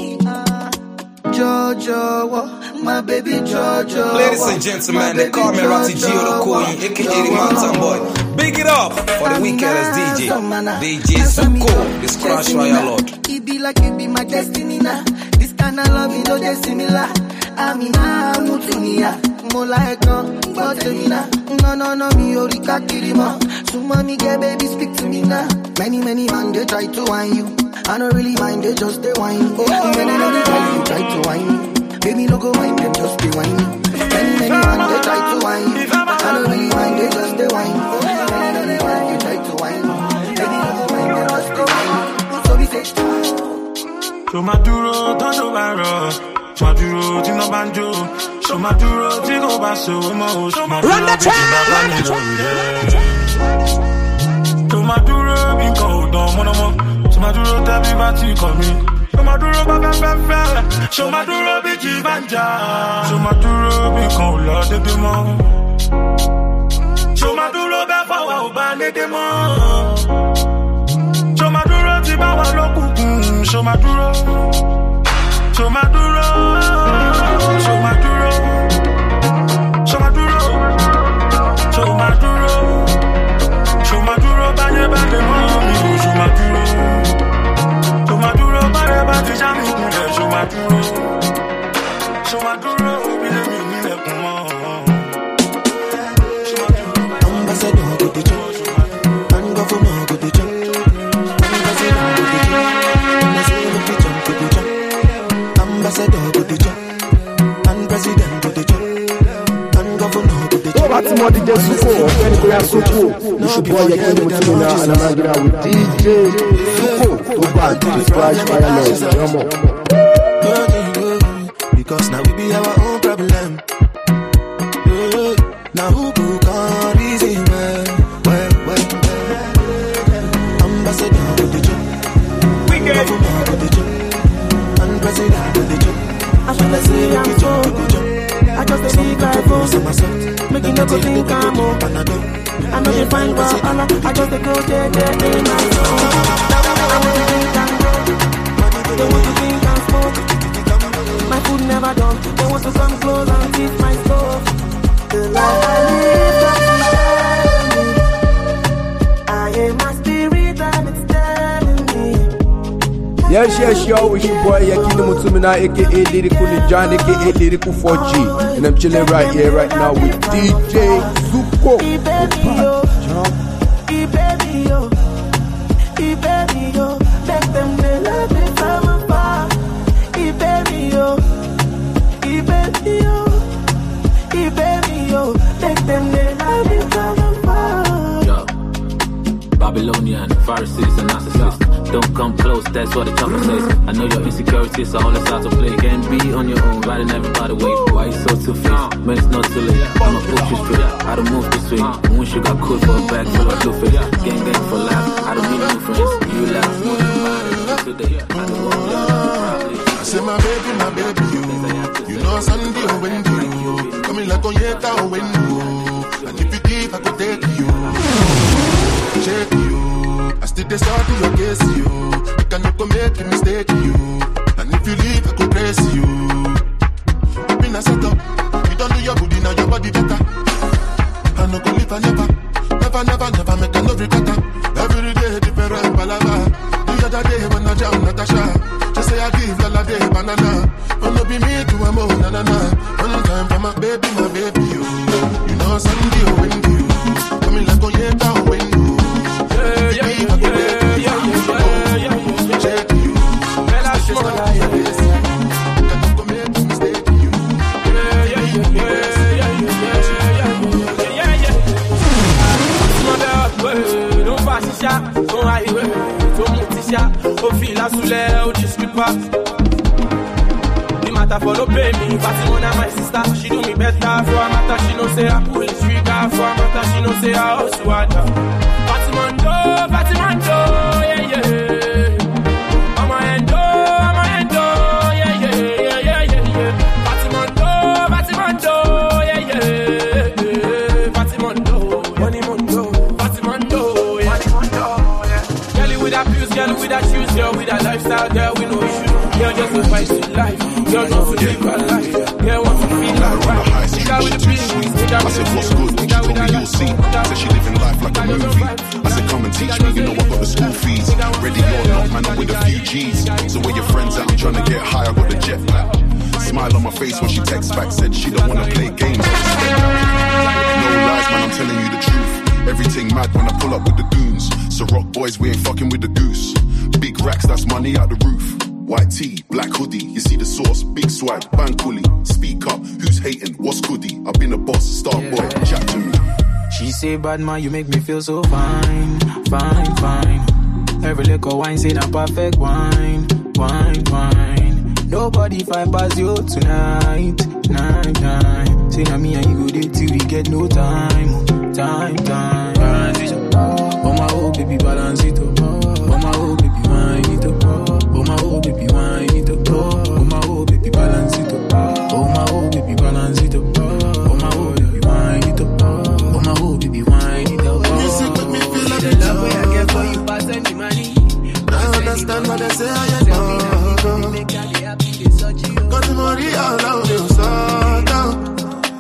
Jojo, my baby Jojo. Ladies and gentlemen, they call me Ratty G Olokoyin, aka the Mountain Boy. Big it up for the weekend as D J, D J Zuko, this Crash Royal Lord. It be like it be my destiny now. This kind of love, you know, they're similar. I mean, I'm Mutunia, more like no, but Termina. No, no, no, me, Orika Kirima. So, mommy, get baby, speak to me now. Many, many man, they try to whine you. I don't really mind, they just they whine. Oh, many, many guys, you try to whine me. Baby, no go mind them, just be whine. Many, many man, they try to whine. I don't really mind, they just they whine. Many, many man, they try to whine. Baby, no go mind them, just they whine. So we say, show my duro, don't show my raw. Show my duro, you know banjo. Show my duro, you know basso. Show my duro, you know banjo. Show my duro, be cold, don't wanna more. Show my duro, tell me what you call me. Show my duro, baba, baba. Show my duro, be jibanja. Show my duro, be cold, Lord, the demon. Show my duro, be power, obey the demon. Show my duro, ti bawa lokuku. Show my duro. Show my duro. Show my duro. Show my duro. Show my duro. Show my duro, banye banye mami. Show my duro. Show my duro, banye banye jami kule. Show my duro. Show my duro, bile mi nile kuma. Show my duro. Ambassador go the church, and governor go the church. Ambassador go the church, and say look the jump go the jump. Ambassador go the church, and president go the church, and governor go the church. Tó bá ti mọ D J Zuko, ọ̀gbẹ́ni Koya Zuko, ìṣubú ọyẹ kí ni mo ti mú na Anamagina with D J Zuko tó bá D J Crash Fire Lord yọmọ. Because now we be our own problem. Now who go come easy well, well, well. Ambassador go the church, governor go the church, and president go the church. I should say I'm so good. I just think I go. Make you no go think I'm more. I know you find what I like. I just go there, there, there, my soul. I want to think I'm broke. They want to think I'm smoke. My food never done. They want to come close and keep my stove. The life I live, I am my spirit and it's telling me. Yes, yes, yo, it's your boy Yakini Mutumina, aka Lyrical Nijan, aka Lyrical four G. And I'm chilling right here, right now with D J Zuko. Babylonian, Pharisees and narcissists. Don't come close, that's what the chopper says. I know your insecurities are all it's out to play. Can't be on your own, riding everybody way. Why you so two-faced? Man, it's not too late. I'ma push you straight, I don't move this way. And when you got cool for a bag full of blue face. Gang gang for life, I don't need new friends. You laugh more than mine today. I don't want to probably. I say my baby, my baby, you. You know Sunday or when you. Coming like on yet or when you. And if you give, I could take you. Check you. I still they start to your case you. You can never make a mistake you. And if you leave, I could press you. Been a set up. You don't do your booty now, your body better. I no go live never. Never, never, never make a no regret. Every day different palava. The other day when I jam Natasha. Just say I give all day banana. Wanna be me to a mo na na na. One time for my baby, my baby you. You know Sunday or when you. Coming like on yet or when you. Follow pay me, Fatima my sister, she do me better. For a matter, she know say I pull the trigger. For a matter, she know say I also water. Fatima do, Fatima do, yeah yeah. I'm a endo, I'm a endo, yeah yeah yeah yeah yeah yeah. Fatima do, Fatima do, yeah yeah. Fatima do, money mundo, Fatima do, yeah. Money mundo, yeah. Girl with that views, girl with that shoes, girl with that lifestyle, girl with no issues. Girl just a fight to life. Girl want to live her life. Girl want to feel like right. Stick out with the beat. Stick out with the beat. Stick out with the beat. Said she living life like a movie. I said come and teach me, you know I got the school fees. Ready or not, man, I'm with a few G's. So where your friends at? I'm trying to get high, I got the jet black. Smile on my face when she texts back, said she don't wanna play games. No lies, man, I'm telling you the truth. Everything mad when I pull up with the goons. So rock boys, we ain't fucking with the goose. Big racks, that's money out the roof. White tee, black hoodie, you see the sauce, big swag, bang coolie. Speak up, who's hating, what's goodie? I've been a boss, star boy, yeah. Chat to me. She say, bad man, you make me feel so fine, fine, fine. Every little wine say a perfect wine, wine, wine. Nobody find past you tonight, night, night. Say na me and you go there till we get no time, time, time. Oh my oh baby, balance it up. Oh my oh baby, wine it up. Oh my oh baby, wine it up. Oh my oh baby, balance it up. Oh my oh baby, balance it up. Oh my oh baby, wine it up. Oh my oh baby, wine it up. Music make me feel like the love way I get for you, pass any money. I understand what they say, I get down. Cause the money all around you, so down.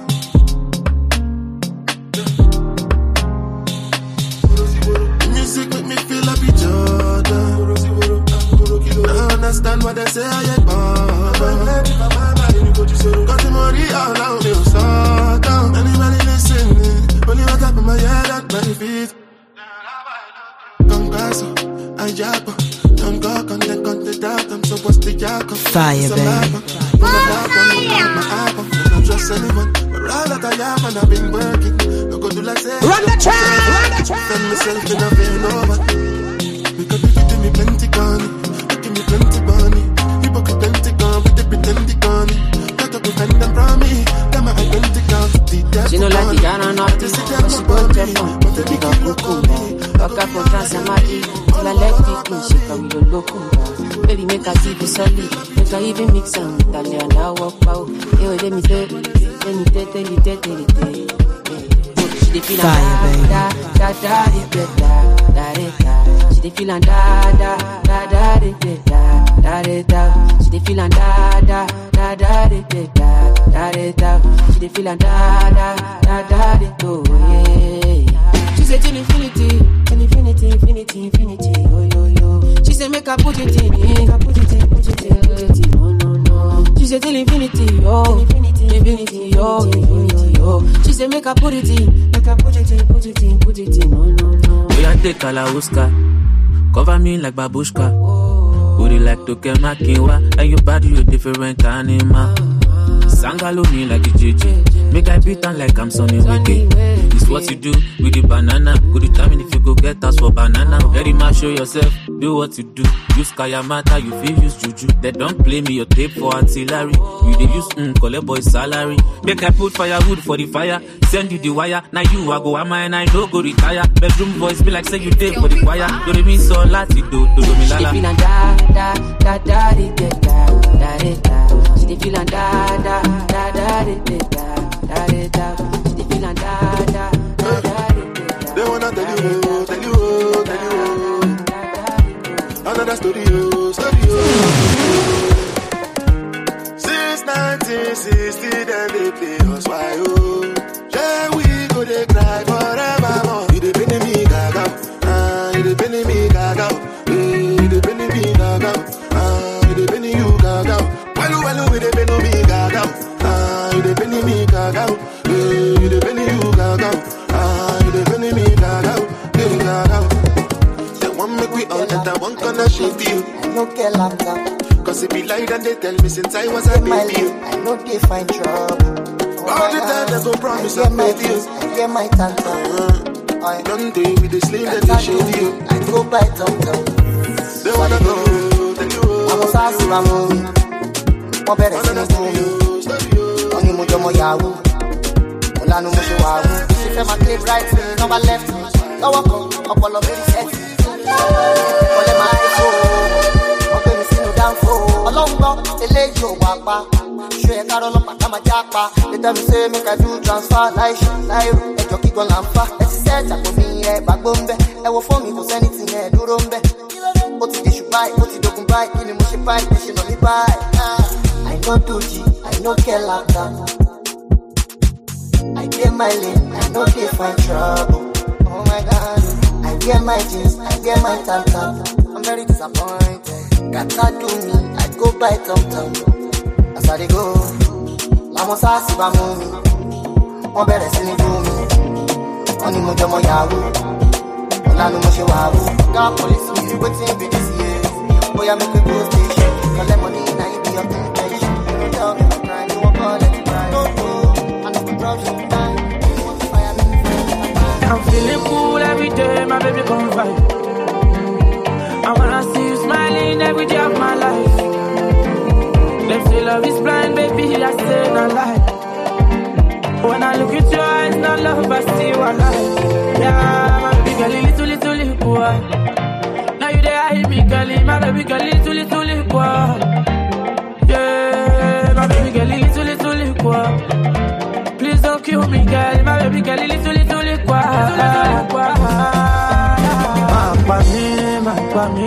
Music make me feel like a Jordan. I understand what they say, I get down. Cause the money all around you, so down. Anybody listening, only what up in my head at my feet. Congazo, I jab. Don't go on the content out, I'm so what's the jackal. Fire, baby. I don't trust anyone, but all that I am and I've been working. I go do like say, run the track, run the track. Tell myself in a vein over. Because they give me plenty money, they give me plenty money. People get plenty gun, but they pretend they gun. Got to defend them from me, them my identical. She no like the guy on off the but she go to phone, but they got local. Fuck up for France and Mali, till I let the queen, she come with local. Baby, make her see the solid, make her even mix some Italian, I walk out. Hey, let me tell you, let me tell you, tell you, tell you. She dey feel like da, da, da, da, da, da, da, da. She dey feel like da, da, da, da, da, da, da, da. She dey feel like da, da, da, da, da, da, da, da. She dey feel like da, da, da, da, da, oh yeah. She said till infinity, till infinity, infinity, infinity, oh yo yo. She said make her put it in, make her put it in, put it in, put it in, no no no. She said till infinity, oh infinity, infinity, oh infinity, oh. She said make her put it in, make her put it in, put it in, put it in, no no no. We are take Kalauska, cover me like babushka. Booty like Toke Makinwa, and your body you different animal. Sangalo me like a J J. Make I beat on like I'm Sonny Wicked. It's what you do with the banana. Go determine if you go get us for banana. Very much show yourself, do what you do. Use Kayamata, you feel use Juju. They don't play me your tape for artillery. You they use mm, collect boy salary. Make I put firewood for the fire. Send you the wire. Now you I go am and I no go retire. Bedroom voice be like say you take for the choir. Do they mean so lati do do do me lala. She dey feel da da da da da da da da da. She dey feel da da da da da da da. Da da da, she dey feel like da da da da da. They wanna tell you, tell you, tell you. Another story, story. Since nineteen sixty, then they play us why oh. Yeah, we go they cry forever more. You dey penny me gaga, ah, you dey penny me gaga, you dey penny me gaga, ah, you dey penny you gaga. Well, well, we dey penny me gaga. Ah, you dey penny me gaga, eh? You dey penny you gaga. Ah, you dey penny me gaga, me gaga. They want make we all enter one corner shape you. I no care like that. Cause it be light and they tell me since I was a baby. I know they find trouble. All the time they go promise I pay you. I get my tanta. Uh, I don't do with the slim that they shade you. I go by Tom Tom. They wanna go, tell you. I'm a sassy mamma. Mo bẹ̀rẹ̀ sí ní fún mi. Wọ́n ní mo jọmọ yahoo. Mo lánàá mo ṣe wàhù. Ṣé fẹ́ máa play right number left? Lọ́wọ́ kan ọpọlọ mi rí sẹ́ẹ̀tì. Ọlẹ́ máa ń fò. Wọ́n gbé mi sínú dáńfò. Ọlọ́run gbọ́ eléyìí ò wá pa. Ṣé ẹ kárọ̀ ọlọ́pàá ká máa já pa? They tell me say make I do transfer láìṣe láìrò. Ẹjọ́ kíkan là ń fa. Ẹ ti sẹ́ẹ̀tì àpò mi ẹ gbàgbó ń bẹ́. Ẹ wo fóònù kò sẹ́ni tì ẹ dúró ń bẹ́. Ó ti di ṣùgbọ́n ó ti dogun báyìí. Kí ni mo ṣe báyìí? Mo ṣe nà mí báyìí. I no do G, I no care like that. I get my lane, I no dey find trouble. Oh my God, I get my jeans, I get my tam tam. I'm very disappointed. Gata do me, I go buy tom tom. As I dey go, làwọn sáàsì bá mú mi. Wọ́n bẹ̀rẹ̀ sí ní bú mi. Wọ́n ní mo jọmọ yahoo. Ọ̀la ni mo ṣe wàhù. Got police me, wetin be this year? Bóyá mi pé go station. collect money, now you be your intention. You tell me I cry, you won't call it cry. No, no, I never drop some time. You want to fire me, I'm feeling cool every day, my baby come fight. I wanna see you smiling every day of my life. They say love is blind, baby, I say no lie. When I look at your eyes, no love, I see you alive. Yeah, my baby girl, little, little, little, boy. Now you there, I me, girl, my baby girl, little, little, little, boy. Yeah, my baby girl, little, little, little, boy. Please don't kill me, girl, my baby girl, little, little, little, boy. Ma me, ma me,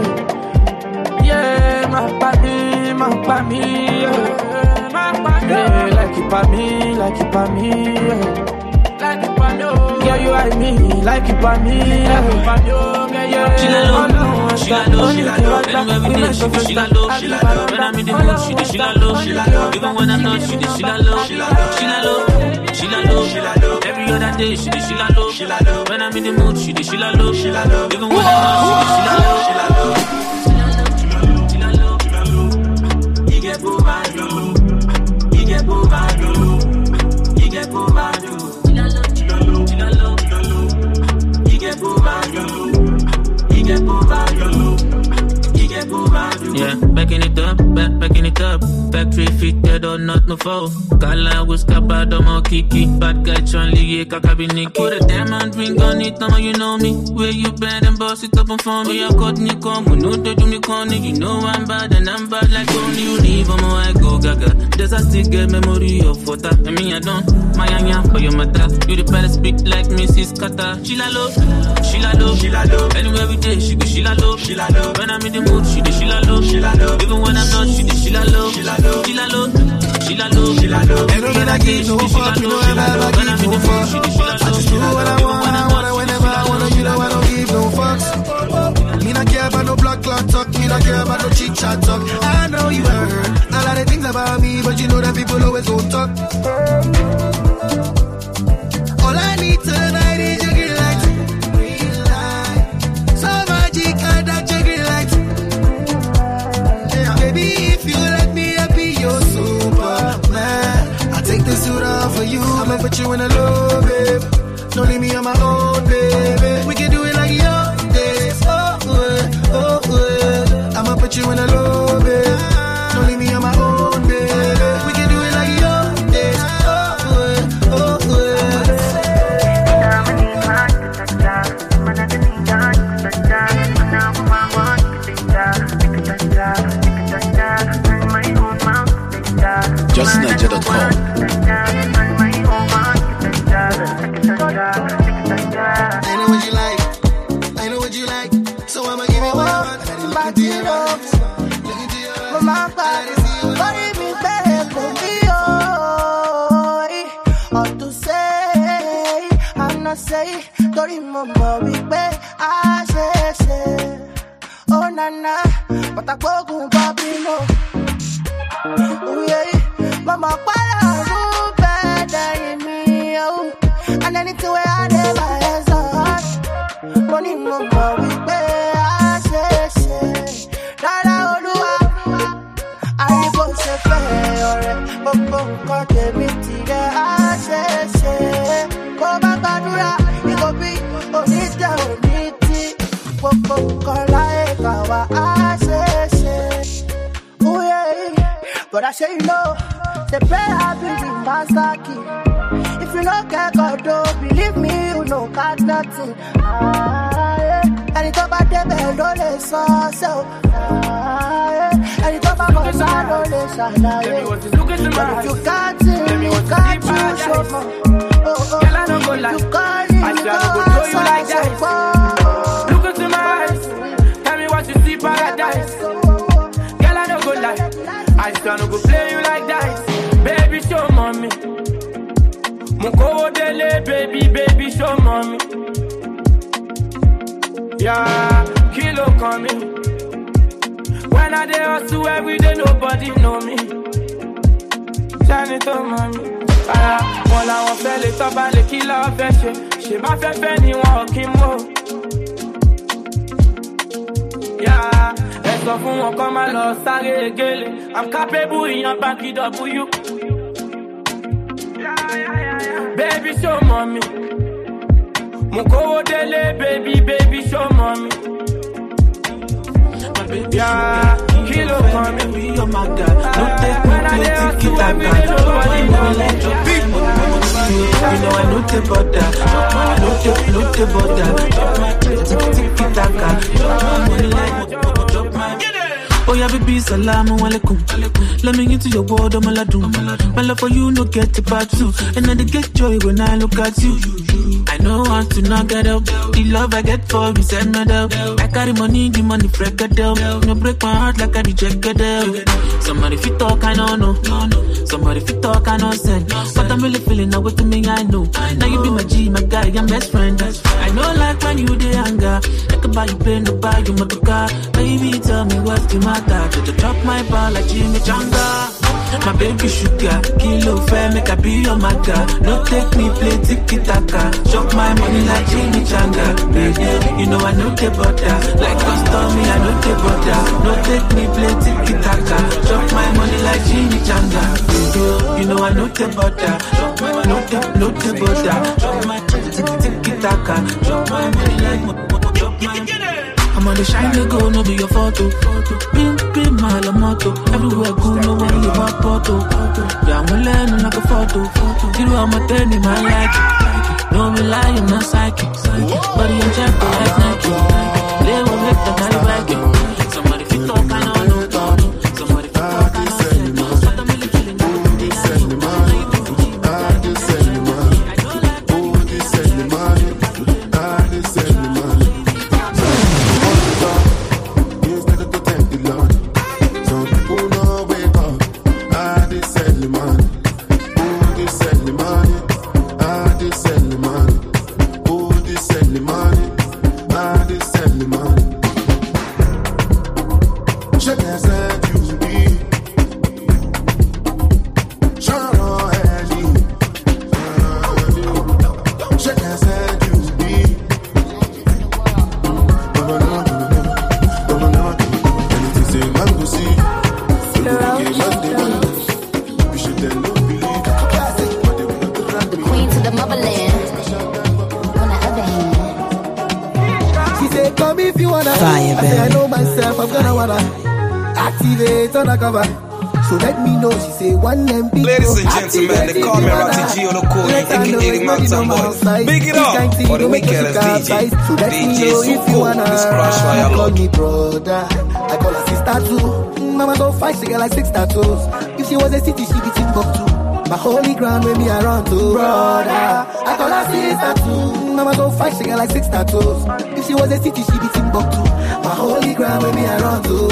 yeah, ma me, ma me, yeah, ma me, like it pa me, like it pa me, yeah, like it pa me, yeah, you and me, like it pa me, like it pa me, yeah, she la low, she la low, she la low, anywhere we go, she do she la low, she la low, when I'm in the mood, she do she la low, she la low, even when I'm not, she do she la low, she la low, she la low, she la low, she la low, every other day, she do she la low, she la low, when I'm in the mood, she do she la low, she la low, even when I'm not, she do she la low, she la low. Yeah, backing it up, back, backing it up. Factory fit dead or not, no foe. Kala will stop out of my kiki. Bad guy, Chun-Li, yeah, kakabiniki. Put a diamond ring on it, now you know me. Where you bad and boss it up and for me. I got me come, we know that you me corny. You know I'm bad and I'm bad like only you leave. I'm I go gaga. Does I still get memory of water? I mean, I don't. My anya for your mother. You the better speak like Missus Kata. She la low, she la low, she la low. Anywhere we day, she go, she la low, she la low. When I'm in the mood, she do she la low. She la low. Even when I'm not, she do she la low. She la low. She la low. She la low. She la low. Every day I give no fuck, you know ever give no fuck. I just do what I want, I wanna, whenever I wanna. You know I don't give no fucks. Me not care about no blood clot talk. Me not care about no chit chat talk. I know you heard a lot of things about me, but you know that people always go talk. All I need tonight is your green light. Green light. So magic and that your green light. Baby, if you let me, I'll be your Superman. I take the suit off for you. I'ma put you in a low, babe. Don't leave me on my own, baby. We can do it like your days. Oh, oh, oh, oh. I'ma put you in a low, babe. Don't leave me on my own, baby. We can do it like your days. Oh, oh, oh, oh. just niger dot com. I know what you like, I know what you like, so I'ma give you what I want. Look into your eyes, look into your eyes. Mama, body me better for me, oh. Or to say, I'm not say, don't remember we pay, I say, say. Oh, nana, but I go go babino. Oh, yeah, mama, para, do better in me, oh. And anything where I never has money, mama, we pay, I say, say. Dada, Olua, I go say, pay, or a pop, cut the meeting, I say, say. Go back, Badura, you go be, oh, need down, need it. Pop, pop, call like our, I say, say. Oh, yeah, but I say, no, the prayer be the master key. If you don't get God, don't believe me, you know, got nothing. Ah, yeah. And it's about the bell, don't let so. Ah, yeah. And it's about my son, don't let shine. But if you can't see me, you can't choose your mom. Oh, oh. Girl, I don't go like you can't leave, you can't you like that. Look into my eyes, tell me what you see, paradise. Girl, I don't go like I just don't go play you like dice. Baby, show mommy. Muko dele, baby, baby, show mommy. Yeah, kilo coming. When I dey hustle every day, nobody know me. Shine it on mommy. Ah, one I want fell it up and the killer fashion. She ma fe fe ni won ki mo. Yeah, let's sọ fún wọn kọ́ máa lọ sáré gélé. I'm capable ìyan báńkì W. Baby show mommy. Mo kówó délé baby baby show mommy. Yeah, kilo kan mi. Be your maga, no take me play tiki taka. You know I know the border, no take no the border. Tiki taka, money like. Oh yeah, baby, salamu alaikum. Let me into your world, I'm aladum. My love for you, no get it back too. And I get joy when I look at you. I know how to not get up. The love I get for you, send me down. I carry money, the money break it down. No break my heart like I reject it down. Somebody fit talk, I don't know. Somebody fit talk, I don't send. But I'm really feeling now with me, I know. Now you be my G, my guy, your best friend. I know like when you the anger. I can buy you plane, no buy you motor car. Baby, tell me what's the matter. To drop my ball like Jimmy Changa. My baby sugar, kilo fair, make I be your maga. No take me play tiki taka. Chop my money like Jimmy Changa. Baby, you know I know the butter. Like custom me, I know the butter. No take me play tiki taka. Chop my money like Jimmy Changa. Baby, you know I know the butter. Chop my no the no the butter. Chop my tiki taka. Chop my money like chop my. I'm on the shine to go, no be your photo. Pimp, pimp, my la moto. Everywhere go, no one you want photo. Yeah, I'm learning like a photo. You know I'm a ten in my life. No me lie, I'm not psychic. Body and check, like Nike. They will make the night back. Somebody fit talk, I know, no talk. Somebody fit talk, I know. So let me know, she say one M P. Ladies and gentlemen, they call me Ratty G on the code, aka the Mountain Boy. Big it up for the weekend as D J. D J Zuko, this crush fire call me brother, I call her sister too. Mama so fine, she get like six tattoos. If she was a city, she be Timbuktu. My holy ground with me around too, brother. I call her sister too. Mama so fine, she get like six tattoos. If she was a city, she be Timbuktu. My holy ground with me around too.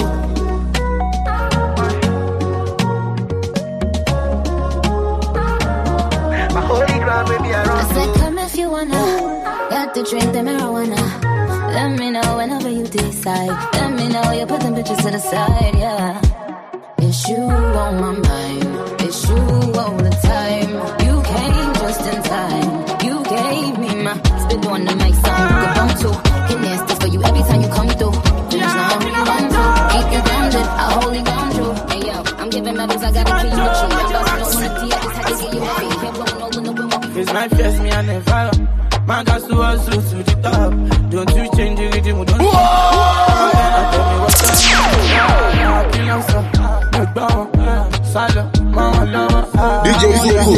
I said, come if you wanna. Got to drink the marijuana. Let me know whenever you decide. Let me know you put them bitches to the side, yeah. It's you on my mind. It's you all the time. You came just in time. You gave me my spit on the mic, something you could bump to. Get nasty for you every time you come through. Finish now, I'm really run through. Keep you grounded, I hold you down through. Hey yo, I'm giving medals, I gotta keep you a tree. I'm busting on the tea, I just had to get you a free. Can't blow no window. It's my face, me and never. Man got to hustle to the top. Don't you change the rhythm, don't you? Tell me what's up. Kill us up. Make bow. Silent. Mama love. D J Zuko.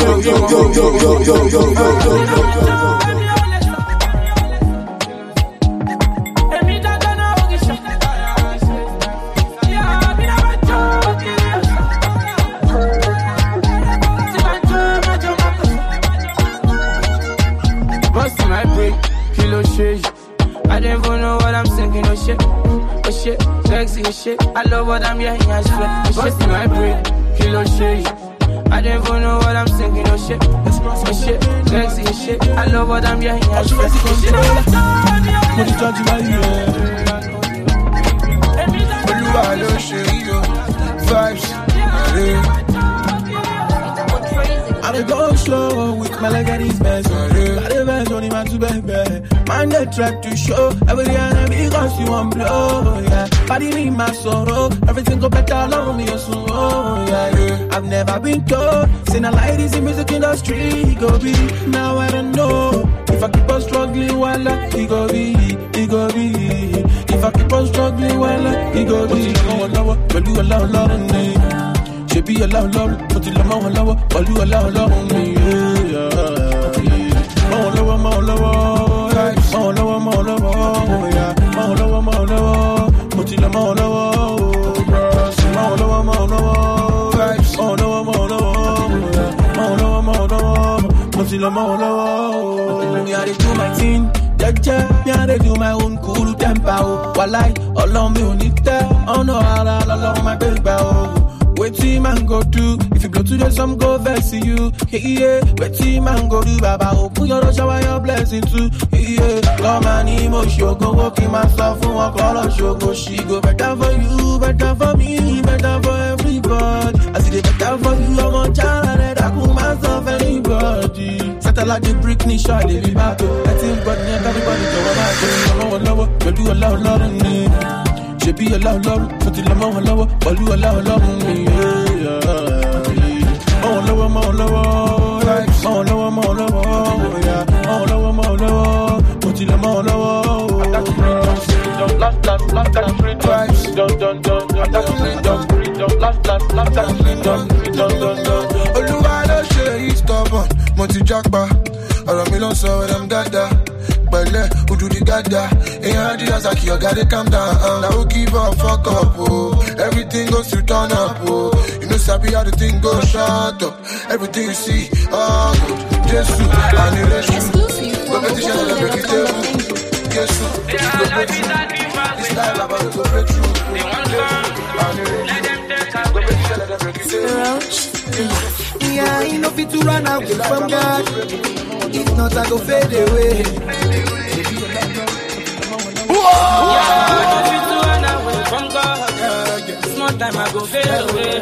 I don't even know what I'm singing, oh shit, oh shit, sexy shit. I love what I'm hearing, I swear. What's in my brain? Kilo shit. I don't even know what I'm singing, oh shit, oh shit, sexy shit. I love what I'm hearing, I swear. I'm going slow with my leg at his best. Got the best on him, I'm too bad. Man, they try to show every day because you want blow, yeah. Body me my sorrow, everything go better along me, so oh, yeah, yeah. I've never been told, seen a ladies in music industry, go be. Now I don't know if I keep on struggling, well, it go be, it go be. If I keep on struggling, well, it go be. Oh, lower, but you allow, love me. She be allow, love, but you allow, lower, but you allow, love me, yeah, yeah. Oh, lower, more lower, right? Oh, lower, more lower, oh, yeah. Oh, lower, more lower, but you allow, more lower, oh, lower, more lower, right? Oh, lower, more lower, yeah. Oh, lower, more lower, but you allow, more lower. Me, I do my thing. Yeah, yeah, they do my own cool tempo. While I along me on it there, oh no, I'll along my baby. Wait till man go do. If you go to the some go verse you. Yeah, yeah. Wait till man go do. Baba, open your shower your blessing too. Yeah, come on, emotion go walking myself for one color show go. She go better for you, better for me, better for everybody. I see the better for you. I'm on channel that I cool myself anybody. Settle like the brick ni shot they be back. I think but everybody go back. Lower, lower, you do a lot, lot of me. She be a low, low, put it low, low, but you a low, low, me, yeah, yeah. Oh, lower, more lower, right? Oh, lower, more lower, yeah. Oh, lower, more lower, put it low, lower. That's freedom, last, last, last, that's freedom, right? Dun, dun, dun, dun, that's freedom, freedom, last, last, last, that's freedom, freedom, dun, dun. Oluwalo ṣe is stubborn, mo ti japa, ọ̀rọ̀ mi ló ń sọ ẹ̀rọ dada. Who do the gada? Ain't hard as I keep gotta calm down. Now who give up, fuck up, oh. Everything goes to turn up, oh. You know, sabi how the thing goes, shut up. Everything you see, oh, good. Jesus, I need a shoe. Go get the shit out of the table. Jesus, go break through. This life about to go break through. I need a shoe. Go get the shit out of the table. Yeah, you know fit to run out from God. If not, I go fade away. Whoa! Yeah, I know fit to run away from God. Small time I go fade away.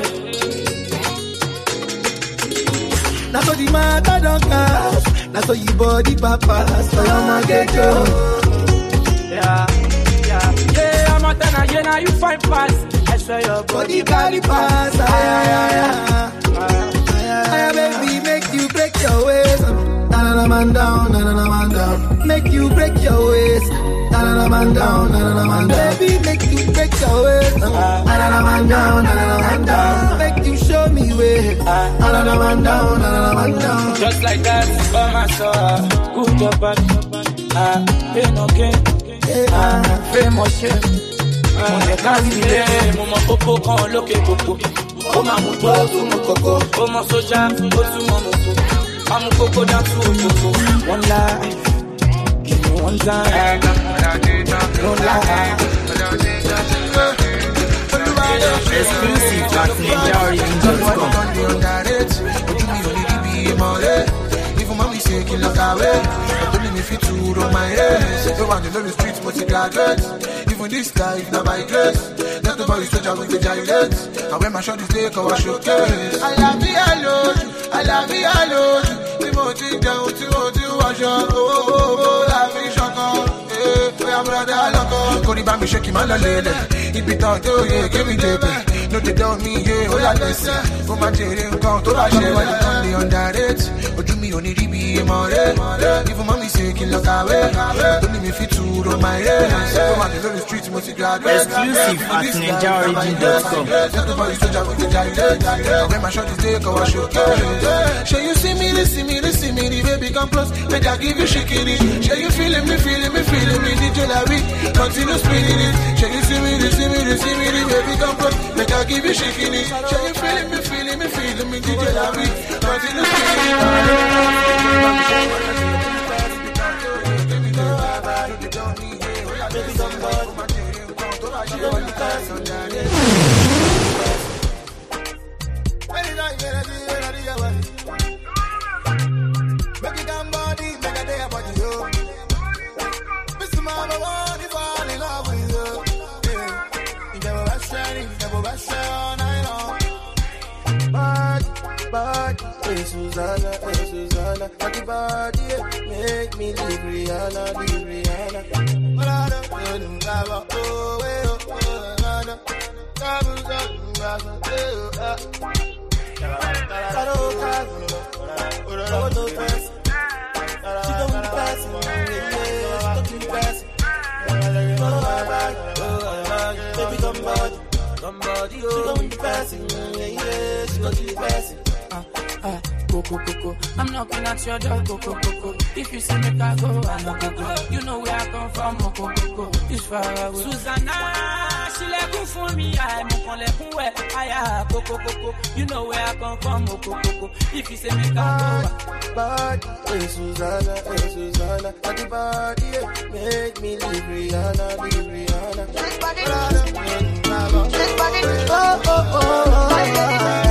Now so the matter don't cast. Now so you body papa. So you ma get you. Yeah, yeah. Yeah, I'm a ten again. Now you find pass. I swear your body body pass. Ay, ay, ay, ay, baby, make you break your waist. Na na na man down, na na na man down. Make you break your waist. Na na na man down, na na na man down. Baby, make you break your waist. Na na na man down, na na na man down. Make you show me way. Na na na man down, na na na man down. Just like that, by my soul. Good job, bad. Ah, pain okay. Ah, famous shit. Mo jẹ káàsì ilé, mo mọ kókó kan lókè kókó. Ó máa mú gbó tún mú kókó. Ó mọ sójà, ó tún mọ mọ́tò. I'm a coco down to a one life, give me one time. No lie. Exclusive at ninja origin dot com. Even mommy say kill look away. Don't let me fit to run my head. So on the lonely streets, but you graduate. Even this life, not by grace. Let the boys stretch out with the giants. And when my shot is there, I showcase. I love me alone. I love me alone. Timothy down, Timothy wash up. Oh, oh, oh, la vie chacun. Eh, we are brother loco. Kori ba mi shake my lele. It be talk to yeah, give me the. No they don't me yeah, oh yeah listen. For my jere nkan to ba se wa only underrate. Oju mi oni ribi more. Even mommy say kill look away. Don't let me fit to run my head. So on the lonely streets, must graduate. Exclusive at ninja origin dot com. Let the boys stretch out with the giants. When my shot is there, I showcase. Shall you see me, see me, see me, the baby come close. Make I give you shaking it. Shall you feeling me, feeling me, feeling me, D J Larry, continue spinning it. Shall you see me, see me, see me, the baby come close. Make I give you shaking it. Shall you feeling me, feeling me, feeling me, D J Larry, continue spinning it. hey Susanna, hey Susanna. At the party, make me leave Rihanna, leave Rihanna. She don't be passing, yeah, she don't be passing. Baby, come body, come body, oh. She don't be passing, yeah, she don't be passing. Ah, ah, go, go, go, go. I'm knocking at your door, go, go, go, go. If you see me, I go, I know, go, go. You know where I come from, go, go, go, go. It's far away. Susanna, she let go for me, I'm on let go where I go, go, go, go. You know where I come from, go, go, go, go. If you see me, I go. Body, hey Susanna, hey Susanna. At the party, make me leave Rihanna, leave Rihanna. Shake body, shake body, oh, oh, oh, oh.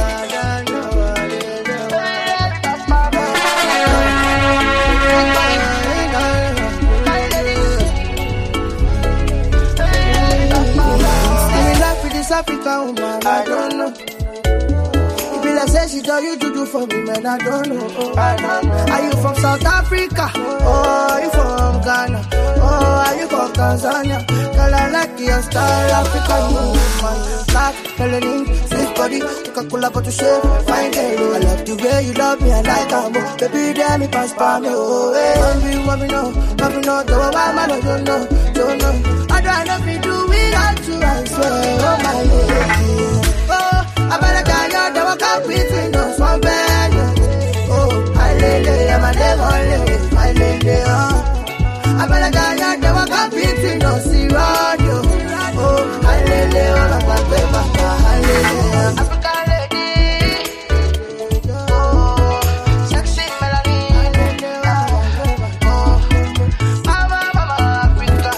African woman, I don't know. It be like say she tell you to do for me, man, I don't know. Oh, I don't know. Are you from South Africa? Oh, are you from Ghana? Oh, are you from Tanzania? Girl, I like your style, African woman. Black, melanin, sweet body, Coca-Cola for to shave, fine girl. I love the way you love me, and I like her. Baby, damn me, pass by me, oh, hey. Want me, want me, no, want me, no, don't want my man, don't know, don't know. I don't know if you do without you, I swear, oh my lady. Oh, I better tell you, they walk out between us, one bed. Oh, I lay lay, I'm a devil, I lay lay, oh. I better tell you, they walk out between us, see radio. Oh, I lay lay, all of my paper, I lay lay, African lady. Oh, sexy melody. Oh, mama, mama, Africa.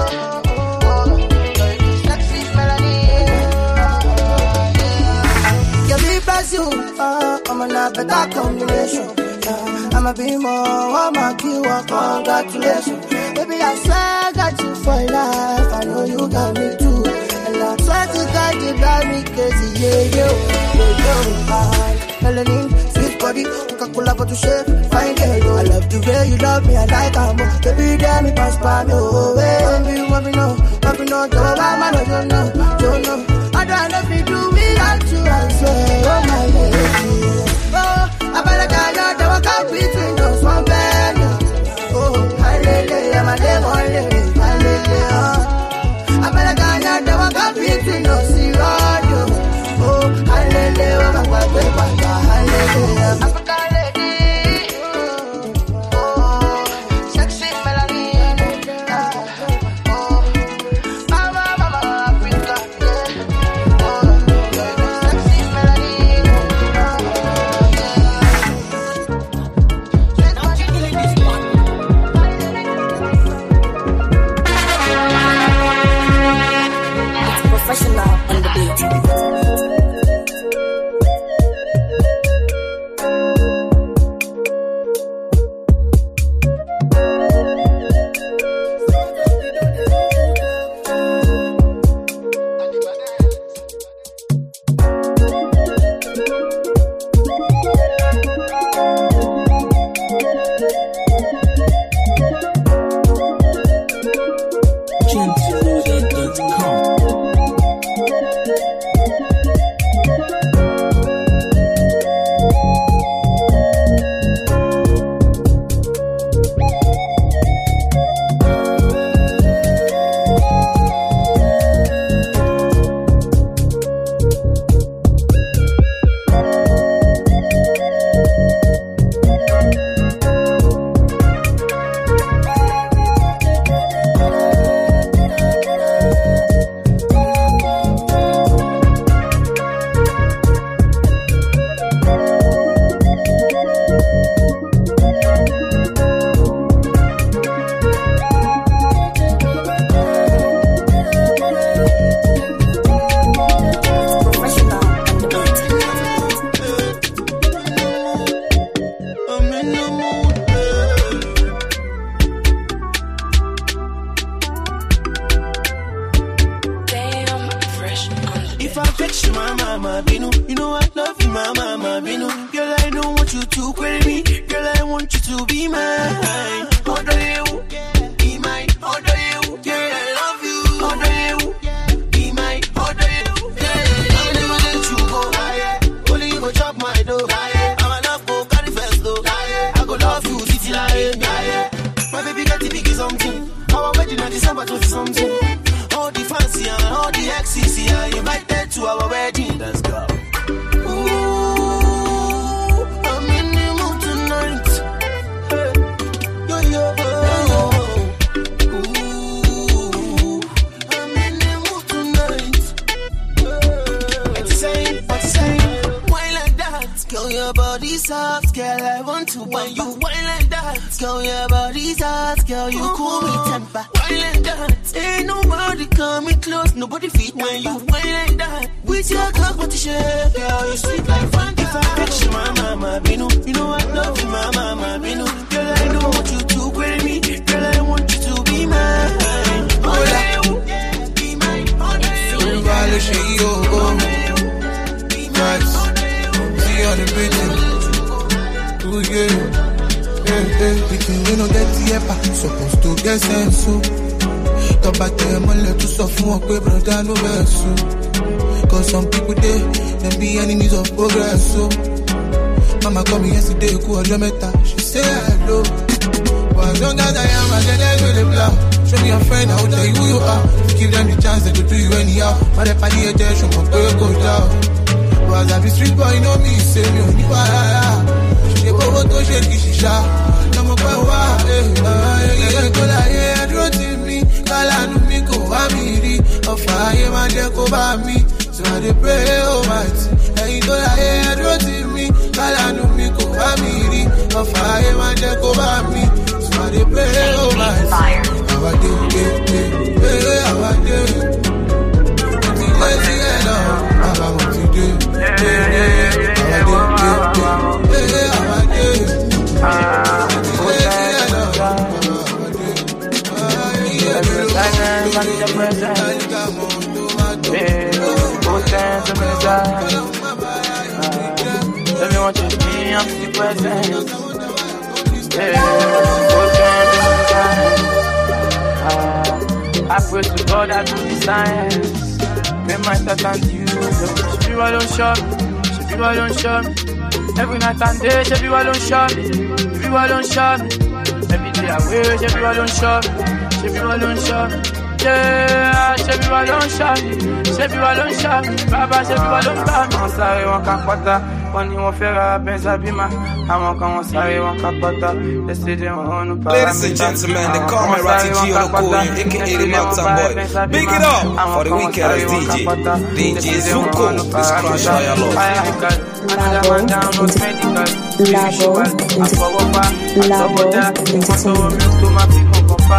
You, uh, I'm on a better combination. Uh, I'm a be more, I'm a kill, congratulations. Baby, I swear I got you for life. I know you got me too. And I swear to God you drive me crazy. Yeah, yo, yeah, yo, uh, melanin, sweet body, Coca-Cola for to shave, fine girl. I love the way you love me, I like her more. Baby, damn me, pass by me, oh, hey. Want me, want me, no, want me, no, don't want my man, don't know, don't know. I don't know if you do without you, I swear, oh my lady. Oh, I better tell you, they walk out between us, one bed. Oh, I lay lay, I'm a devil, I lay lay, oh. I better tell you, they walk out between us, see radio. Oh, I lay lay, oh my God, baby, I lay lay, African lady. Oh, sexy melody. Oh, mama, mama, Africa. Professional on the beat. If I vex you, my mama, Binu, you know I love you, my mama, Binu. Girl, I don't want you to quit me. Girl, I want you to be mine. Order you, be mine. Order you, girl, I love you. Order you, be mine. Order you, girl, I'll never let you go. Only you go chop my dough. I'm enough go carry first though. I go love you, city like my baby got the biggie something. Our wedding on December twenty something. All the fancy and all the exes, yeah, invited to our wedding. Let's go. Ooh, I'm in the mood tonight. Hey, yo, yo, yo. Ooh, I'm in the mood tonight. What's he saying? What's he saying? Why like that? Girl, your body's soft, girl, I want to when you wine like that. Girl, your body's hot, girl, you cool me temper. Wine like that. Ain't nobody coming close, nobody feet when you wine like that. With your cock, what you share, girl, you sweet like Fanta. If I vex you, my mama, Binu, you know I love you, my mama, Binu. Girl, I don't want you to quit me, girl, I want you to be mine. Oh, you, be mine, oh, you. Violation, yo, oh. Nice. See on the building. Ooh, yeah. Hey, hey, the king, we no get the epa, supposed to get sense, so. Come back to him and let you suffer, walk with brother, no verse, so. Cause some people, they, they be enemies of progress, so. Mama called me yesterday, cool, Jamaica, she say hello. But as long as I am, I get there with the blow. Show me a friend, I will tell you who you are. Give them the chance, they will do you anyhow. But if I need attention, my girl go down. But as I be street boy, you know me, say me, only fire. She go to shake shisha. No more power, eh, eh, go la, yeah, draw to me. Kala no me go amiri. Of fire, man, they go by me. So I dey pray, oh, mighty. Hey, go la, yeah, draw to me. Kala no me go amiri. Of fire, man, they go by me. So I dey pray, oh, mighty. How I do, eh, eh, eh, how I do. Let's get it on. How I want to do. Yeah, yeah, yeah, yeah. How I do, eh, eh, how I do. Ah, every silence and your presence. Yeah, both hands up in the sky. Tell me what you need, I'm still present. Yeah, both hands up in the sky. I pray to God I do the science. Make my thoughts and you. She people don't shop, she people don't shop. Every night and day, she people don't shop. She people don't shop. Every day I wait, she people don't shop. She people don't shop. Yeah, she people don't shop. She people don't shop. Baba, she people don't shop. I'm sorry, one can't pata. One you won't fear a benza bima. I'm on come sorry, one can't pata. Let's see them on. Ladies and gentlemen, they call me Ratty G Olokoyin, aka the Mountain Boy. Big it up for the weekend as D J. D J Zuko, this crush fire love. Labo Entertainment. Labo Entertainment.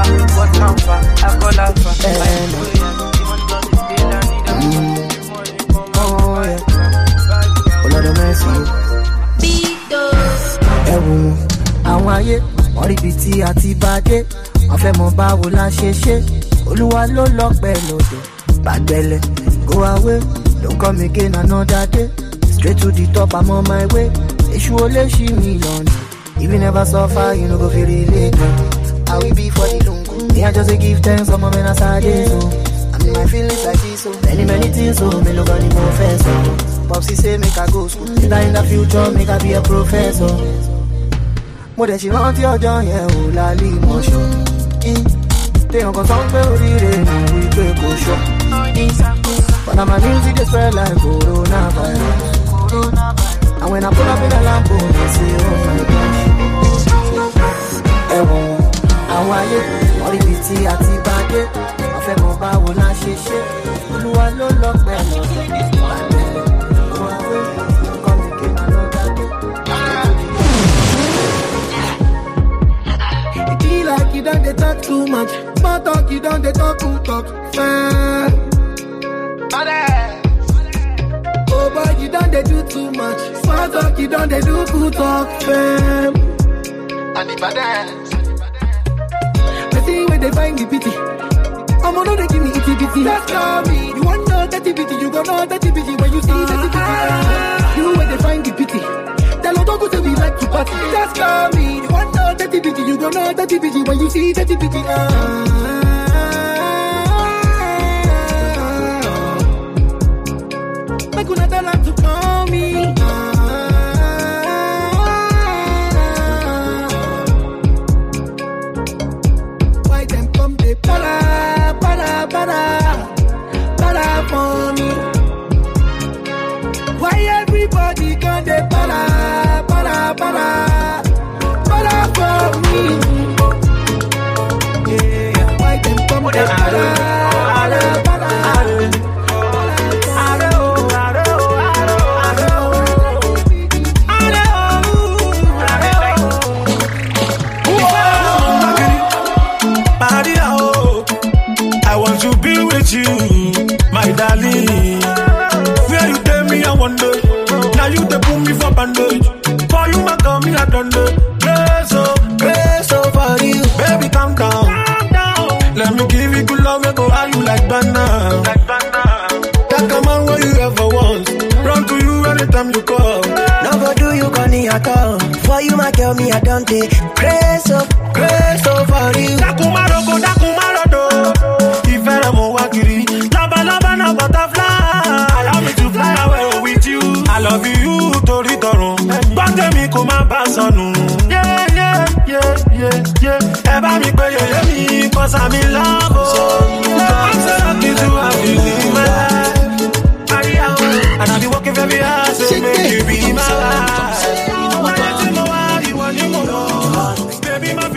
Oh yeah, all of the mercy. Ẹ̀wù àwọn ayé wọ́n rí ibi tí a ti bá dé. Wọ́n fẹ́ mọ báwo la ṣe ṣe. Olúwa ló lọ́pẹ́ lọ́dọ̀. Bàgbẹ́lẹ̀ go away, don't come again another day. Straight to the top, I'm on my way. Èṣù olè ṣí mi lọ́nà. If you never suffer, you no go feel it. I will be for the lungu. Me, I just give thanks for my men aside. So I mean my feelings like this. So many, many things. So me look on the professor. Popsy say make I go school. Later in the future, make I be a professor. More than she want your joy, yeah, oh, la li motion. They don't go song for the rain, we take a show. But now my music is spread like coronavirus. And when I pull up in a lamp, they say, oh my gosh. Ẹ̀wọ̀n àwọn ayé wọ́n rí ibi tí a ti bá dé. Wọ́n fẹ́ mọ báwo la ṣe ṣe. Olúwa ló lọ́pẹ́ lọ́dọ̀. It be like you don't dey talk too much. Small talk, you don't dey talk too talk. Fair. Oh boy, you don't dey do too much. Small talk, you don't dey do too talk. Fair. And the badass. The thing where they find the pity. I'm gonna they give me itty bitty. That's me. You want know that dirty bitty, you gon' know dirty bitty when you see dirty bitty. You where they find the pity. Tell her don't go to be like to party. Just call me, the one know dirty bitty, you gon' know dirty bitty when you see dirty bitty. Uh. Make una tell her to call me. Uh. Why them come they para, para, para, para for me? Why everybody come they para, para, para, para for me? Yeah, why them come they para, para, para, I want to be with you, my darling. Where you tell me I wonder. Now you they put me for bandage. For you, my girl, me I done the grace, oh, grace, oh, for you. Baby, calm down. Calm down. Let me give you good love, and go how you like banana. Like banana. That come on what you ever want. Run to you anytime you call. No go do you gonna at all. For you, my girl, me I done the grace, oh, grace, oh, for you. Dakumaro, go, dakumaro, do. If I am a wakiri, laba, laba, na butterfly. Allow me to fly away with you. I love you, tori toro. Bate mi kuma basanu. Yeah, yeah, yeah, yeah, yeah. Eba mi pe ye mi, cause I'm in love. Oh. I'm so lucky to have you in my life. And I'll be walking very hard, so make you be my life. Baby, my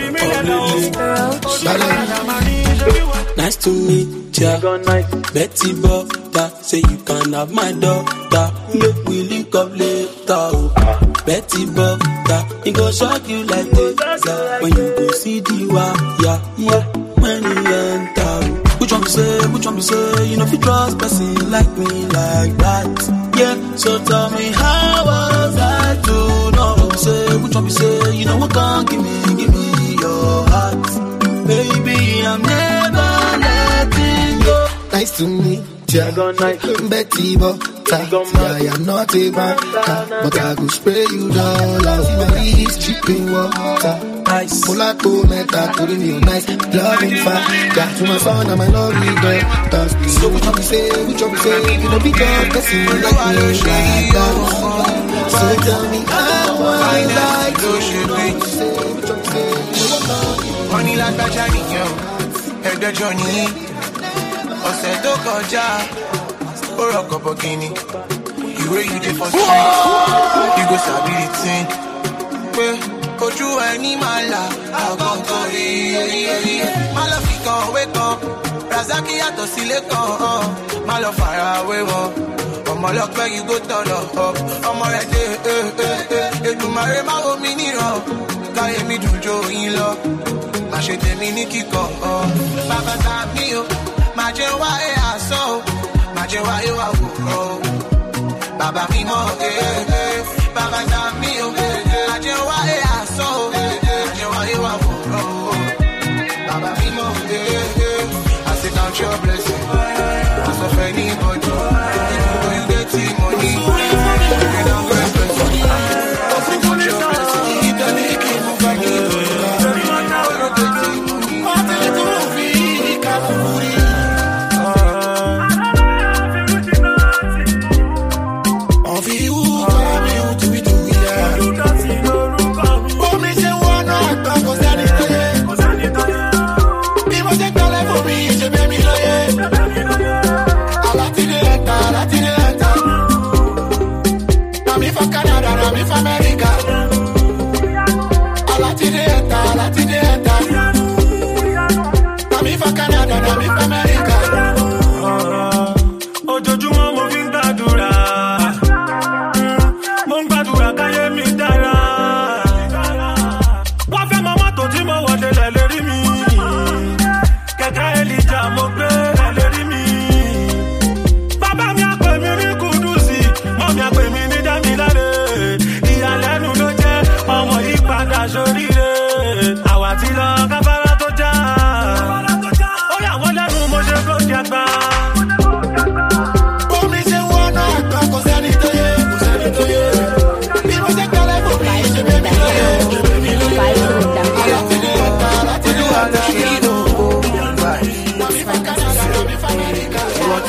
nice to meet ya. Betty Butter, say you can have my daughter. Make we link up later. Oh. Betty Butter, it go shock you like this. When you go see the wire, yeah, when you enter. Which one you say, which one you say? You know if you trust person like me like that. Yeah, so tell me how was I to know? Say, which one you say? You know what can't give me, give me your heart. Baby, I'm never letting go. Nice to meet ya. Betty Butter, I am not a banker, but I could spray you dollars. Baby, it's cheap in water. Nice. Mulato, meta, to me nice. Loving fire. Got to my son and my love you girl. So which one we say, which one we say? You know be done, cause you like me like that. So tell me how I like to should be. Which one we say? Money like that Johnny, yo. Head the Johnny. Ọ̀sẹ̀ tó kọjá, ó rọ̀kọ̀ bọ̀gìnì. Ìwé you dey for street, you go sabi the thing. Pé ojú ẹni máa là, àgọ́gọ́ rí rí rí. Má lọ fi kan òwe kan, Razaki yàtọ̀ sílé kan. Má lọ fara wé wọn, ọmọ ọlọ́pẹ́ you go turn up. Ọmọ rẹ̀ dé, Èdùmàrè má wo mi níran. Káyé mi dùn jó yín lọ, má ṣe tèmi ní kíkọ́. Bàbá ta mí o. Maje wa e aso, maje wa e wa wuro. Baba mi mo eh eh, baba na mi o. Maje wa e aso, maje wa e wa wuro. Baba mi mo eh eh, I say count your blessing. I so for anybody, when you get the money, you don't go expensive. I say count your blessing. You don't make it move back in.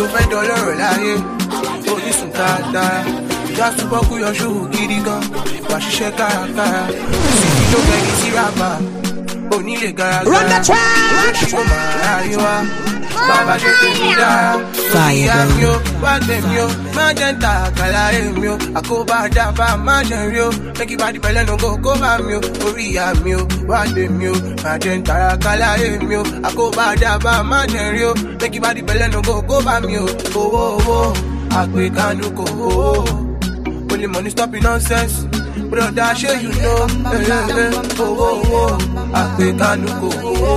tó fẹ́ dọ́lọ́rọ̀ láyé orísun dáadáa ìjà túbọ̀ kú yọ ṣòwò gidi gan wà ṣiṣẹ́ kárakára síbi ló gbẹ̀yìn sí rábà onílé garagara oríṣi kò máa ráyé wá bàbá ṣe tèmi dára ìyá mi ó wá tèmi ó má jẹ́ ń ta àkàlà èmi ó àkóbá dábà má jẹ́ rí ó mẹ́kì bá dìbẹ̀ lẹ́nu kó kó bá mi ó orí ìyá mi ó wá tèmi ó má jẹ́ ń ta àkàlà èmi ó àkóbá dábà má jẹ́ rí ó mẹ́kì bá dìbẹ̀ lẹ́nu kó kó bá mi ó owó owó àgbékánu kò owó only money stopping nonsense brother ṣé you know owó owó àgbékánu kò owó.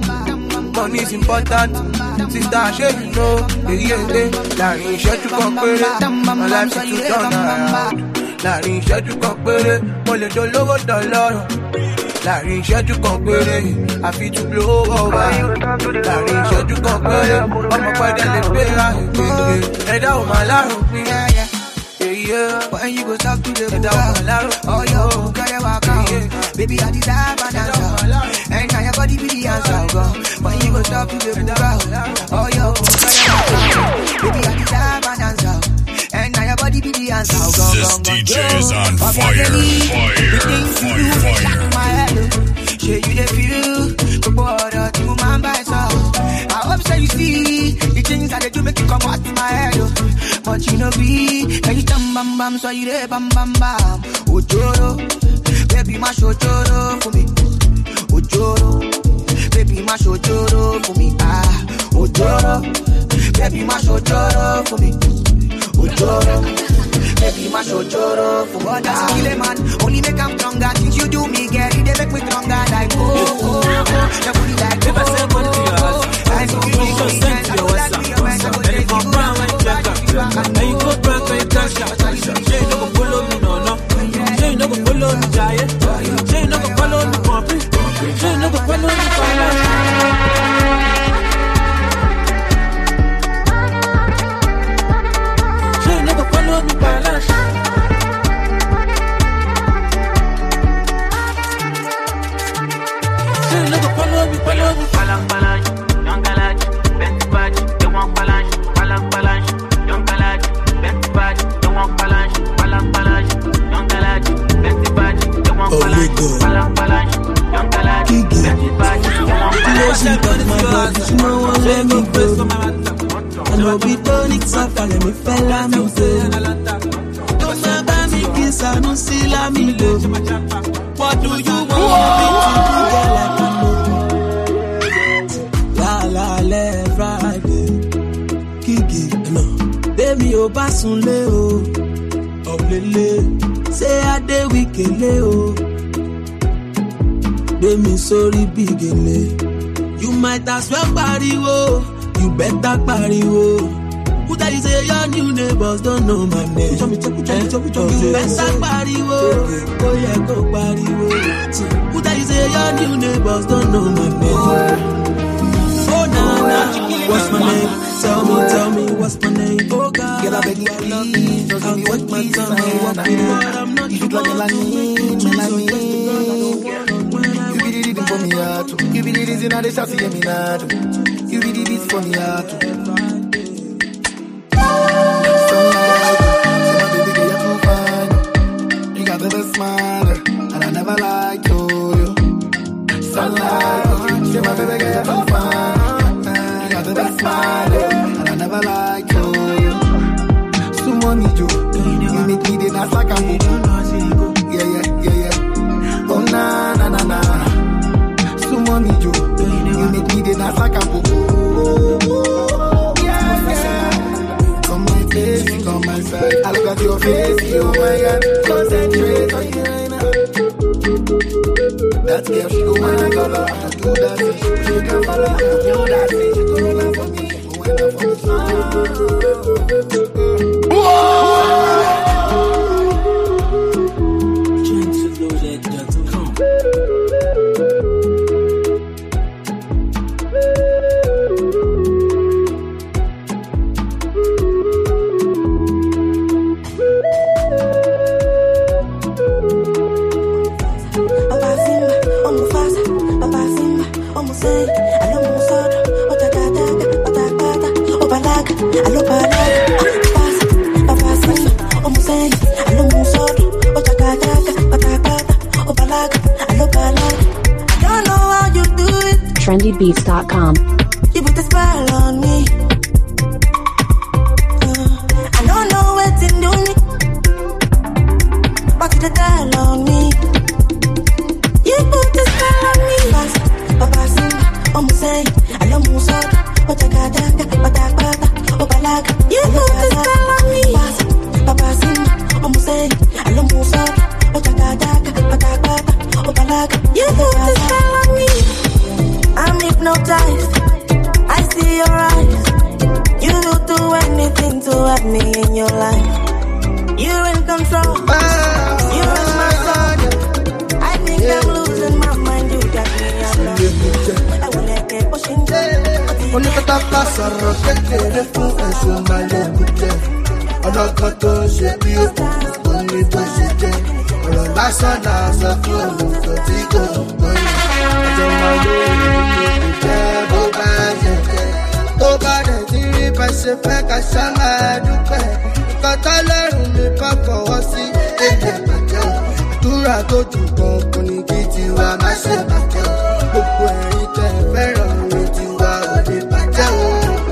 Money is important, sister, shey you know. Èyí èlé láàrin ìṣẹ́jú kan péré, my life is to turn around. Láàrin ìṣẹ́jú kan péré, mo lè dolówó dọ̀lọ́rùn. Láàrin ìṣẹ́jú kan péré, àfi to blow over. Láàrin ìṣẹ́jú kan péré, ọmọ pẹ́ẹ́dẹ́ lè gbé àìpé. Ẹ̀dá ò máa lárùn pín. Yeah, when you go talk to the girl, oh yo, girl, walk out. Baby, I deserve an answer, and now your body be the answer, girl. When you go talk to the girl, oh yo, girl, walk out. Baby, I deserve an answer, and now your body be the answer, girl. This D J is on fire, fire, fire, fire. Shey you dey feel the border to man by soul. I hope so you see the things that they do make you come out my head, oh. But you know be, can you jam bam bam so you dey bam bam bam. Ojoro, baby mash ojoro for me. Ojoro, baby mash ojoro for me. Ah, ojoro, baby mash ojoro for me. Ojoro, baby mash ojoro for me. That's kill a man, only make I'm stronger. Since you do me, girl, they make me stronger. Like oh oh oh, your body like oh oh oh. I see you make me sense. I don't like me, your man. I go take you down when you back. And you go back when you cash out. Say you no go follow me, no, no. Say you no go follow me, giant. Say you no go follow me, pumpy. Say you no go follow me, finance. Say you no go follow me, balance. Say you no go follow me, follow me. Balance, balance. Young galage, bent bad. They want balance, balance, balance. Young galage, bent bad. They want balance, balance, balance. Young galage, bent bad. They want balance, balance, balance. Young galage, bent bad. They want balance. My body, you know what let me go. I know we don't need suffer, let me fell on me go. Don't ever me kiss, I don't see let me go. What do you want me to do, girl, like I know? La la la Friday, Kiki, no. Baby, oh basunle oh, oh lele. Say I dey wikele oh. Baby, sorry bigele. You might as well pariwo, you better pariwo. Who tell you say your new neighbors don't know my name? You better pariwo, oh yeah, go pariwo. Who tell you say your new neighbors don't know my name? Oh nah nah, what's my name? Tell me, tell me, what's my name? Oh God, get a beg you please, don't give me what my time I want. You look like a Melanie, Melanie. You be the reason for me heart, you be the reason I dey shout to me now. You be the reason for me heart. Sunlight, say my baby girl you're too fine. You got the best smile, and I never lied to you. Sunlight, say my baby girl you're too fine. You got the best smile, and I never lied to you. So money you, you make me the dance like I'm yeah yeah yeah yeah. Oh na na na na. So money you, you make me the dance like I'm yeah yeah. Come my face, come my side. I look at your face, oh my God. Concentrate on you right now. That girl she go wanna go love, do that thing. She can follow, do that thing. She go love for me, go wind up for me. I trendy beats dot com. You put a spell on me. Uh, I don't know what's in do me, but you tell on me. You put a spell on me. Fast, papa sing, I'm saying, I love you so. But I got that, but I got that, oh, balaga. You put a spell on me. Fast, papa sing, I'm saying, I love you so. But I got that, but I got that, oh, balaga. You put a spell on me. I'm hypnotized. I see your eyes. You will do anything to have me in your life. You're in control. You're in my soul. I think I'm losing my mind. You got me alone. I will let it push in there. Oníkọ́tà bá sọ̀rọ̀ kékeré fún ẹ̀sùn malẹ̀kùjẹ́. Ọlọ́kọ̀ tó ṣe bí ó ní bó ṣe jẹ́. Ọ̀rọ̀ lásán náà sọ fún olùkọ́ tí kò gbọ́yìn. Ọjọ́ máa lóyún ní kò jẹ́ bó bá ṣe jẹ́. Tó bá dẹ̀ tí rí bá ṣe fẹ́ ká ṣá máa dúpẹ́. Ìkọ́tà lẹ́rùn mi kọ́ fọwọ́ sí èdè bàjẹ́. Àdúrà tó jù kan kò ní kí tiwa má ṣe bàjẹ́. Gbogbo ẹ̀rín tẹ̀ fẹ́ràn mi tiwa ò ní bàjẹ́ o.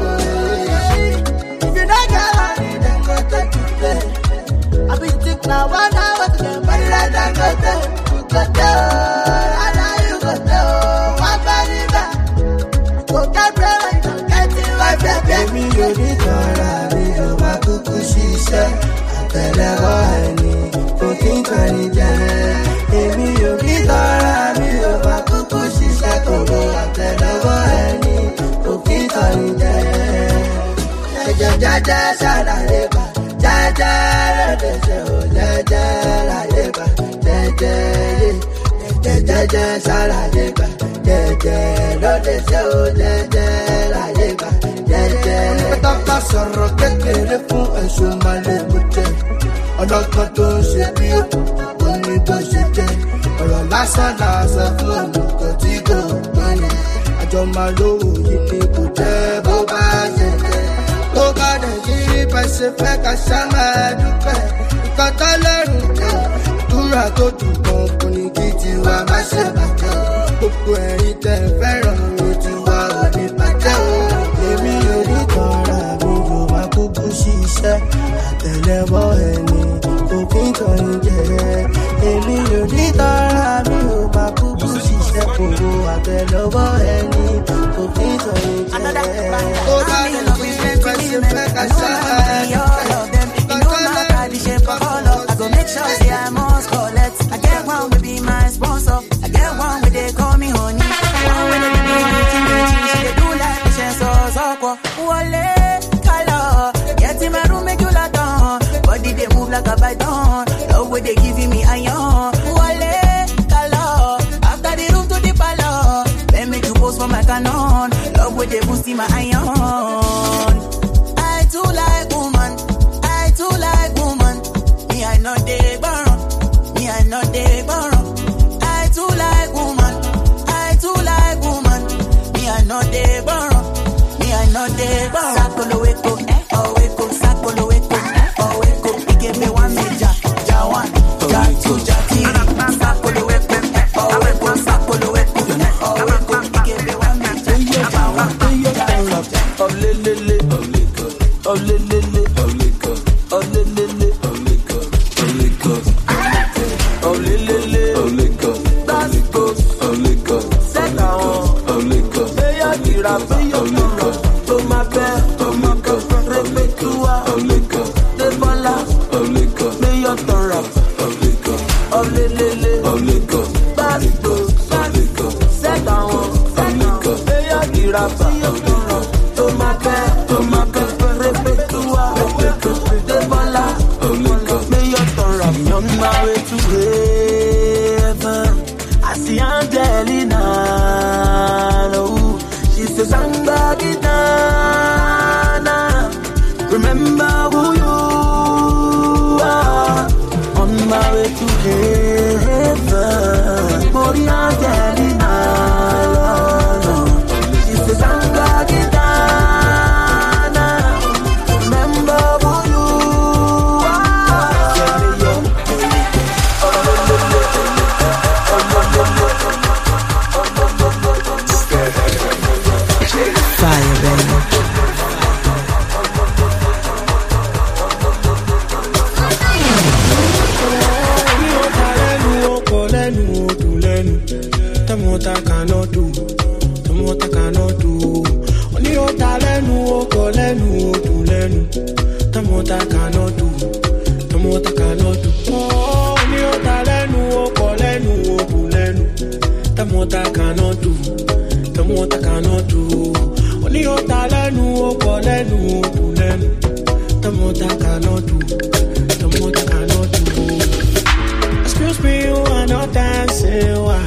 If you don't get money, then go take to play. I be think now one hour to get money like that go there. You go there, I know you go there. One body back, go get bread when you don't get it right there. Baby, you need to ride me, you want to push it. Àtẹ́lẹwọ́ ẹni kò kí n kọrin jẹ. Èmi ò ní tọ́ra mi ò bá kúkú ṣiṣẹ́ kòkó. Àtẹ́lẹwọ́ ẹni kò kí n kọrin jẹ. Ẹ̀jẹ̀ jẹ́jẹ́ ṣàlàyé bá jẹ́jẹ́ lóde ṣe ò jẹ́jẹ́ láyé bá jẹ́jẹ́ yé. Ẹ̀jẹ̀ jẹ́jẹ́ ṣàlàyé bá jẹ́jẹ́ lóde ṣe ò jẹ́jẹ́ láyé bá jẹ́jẹ́. Oníkọ́tà bá sọ̀rọ̀ kékeré fún ẹ̀sùn malẹ̀kùjẹ́. Ọlọ́kàn tó ṣe bí ó ní bó ṣe jẹ́. Ọ̀rọ̀ lásán náà sọ fún olùkọ́ tí kò gbọ́yìn. Àjọ máa lówó yìí ni kò jẹ́ bó bá ṣe jẹ́. Tó bá dẹ̀ kí rí bá ṣe fẹ́ ká ṣá máa dúpẹ́. Ìkọ́tà lẹ́rùn jẹ́. Àdúrà tó jù kan kò ní kí tiwa má ṣe bàjẹ́. Gbogbo ẹ̀rín tẹ̀ fẹ́ràn mi tiwa ò ní bàjẹ́ o. Èmi ò ní tọ́ra mi yóò máa kúkú ṣiṣẹ́. Àtẹ́lẹwọ́ ẹni kò kí n kọrin jẹ. Èmi ò ní tọ́ra mi ò máa kúkú ṣiṣẹ́ kòkó. Àtẹ́lẹwọ́ ẹni kò kí n kọrin jẹ. Tó bá lè fi fẹ́ ṣe fẹ́ ká ṣáà. All of them, you know my body shape of all of. I go make sure say I must collect. I get one will be my sponsor. I get one where they call me honey. One where they do me teach me. She they do like the chance of Zoko. Wale, color. Get in my room, make you lock down. Body they move like a python. Love where they giving me iron. Wale, color. After the room to the palace. Let me to post for my canon. Love where they boosting my iron. I too like woman. I too like woman. Me I know they borrow. Me I know they borrow. I too like woman. I too like woman. Me I know they borrow. Me I know they borrow. Sakolo weko, oh weko, sakolo weko, oh weko. He gave me one major, ja one, ja two, ja three. Sakolo weko, oh weko, sakolo weko, oh weko. He gave me one major, ja one, ja two. Oh le le le, oh le go, oh le le le, oh le go, oh le le le, oh le go, oh le go, oh le le le, oh le go, that's good, oh le go, set down, oh le go, hey ya tira, hey ya tira, to my bed, oh le go, repetua, oh le go, de bola, oh le go, hey ya tira, oh le go, oh le le le, oh le go, that's good, oh le go, set down, oh le go, hey ya tira, hey ya tira. To my bed, to my bed, repetua, lẹ́nu. Tell me what I cannot do. Tell me what I cannot do. Oh, ní ó ta lẹ́nu, ó kọ lẹ́nu, ó bù lẹ́nu. Tell me what I cannot do. Tell me what I cannot do. Ó ní ó ta lẹ́nu, ó kọ lẹ́nu, ó bù lẹ́nu. Tell me what I cannot do. Tell me what I cannot do. Excuse me, you are not dancing. Why?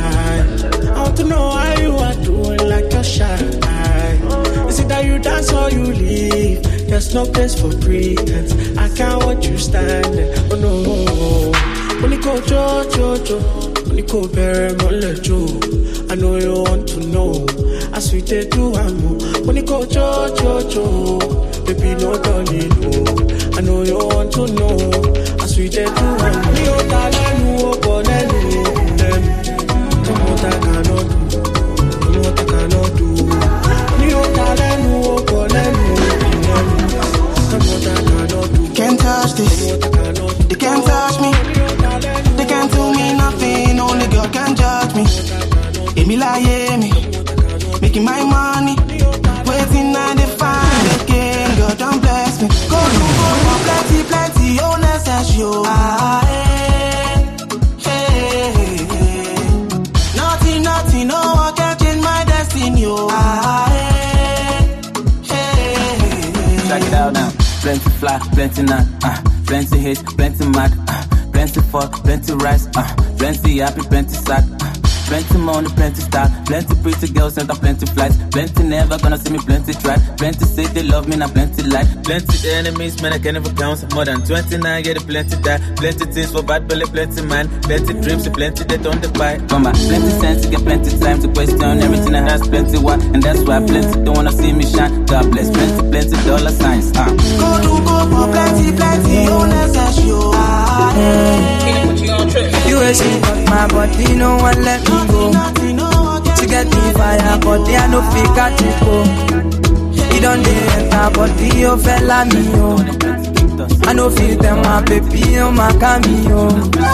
I want to know how you are doing like you're shy. Is it that you dance or you leave? There's no place for pretense. I can't watch you standing. Oh no. When you go jo jo jo, when you go bury my jo. I know you want to know. I sweet they do I know. When you go jo jo jo, baby no darling no. I know you want to know. I sweet they do I know. You talenu o bolenu dem. Tell me what I cannot do. Tell me what I cannot do. You talenu o bolenu dem. Tell me what I cannot do. Can't touch this. They can't touch me. They can't do me nothing. Only God can judge me. Emi lie me, making my money. Waiting I define again. God don't bless me. Go to go for plenty, plenty. Oh, necessary. Ah, hey, hey, hey. Nothing, nothing. No one can change my destiny. Oh, ah, hey, hey, hey. Check it out now. Plenty fly, plenty not. Uh, plenty hate, plenty mad. Uh, plenty fuck, plenty rise. Uh, plenty happy, plenty sad. Uh, Plenty money, plenty style, plenty pretty girls and plenty flights. Plenty never gonna see me, plenty try. Plenty say they love me, now plenty lie. Plenty enemies, man, I can't even count. More than twenty-nine, yeah, the plenty die. Plenty things for bad belly, plenty man. Plenty dreams, plenty they don't buy. Come on, plenty sense, get plenty time to question everything I has plenty why. And that's why plenty don't wanna see me shine. God bless, plenty, plenty dollar signs. Uh. Go to go for plenty, plenty, oh, necessary. Ah, hey. You ain't see my body, no one let me go. To get the fire, but they are no fake at it, go. You don't enter, but you fella me, oh. I know feel them, my baby, oh, my cameo.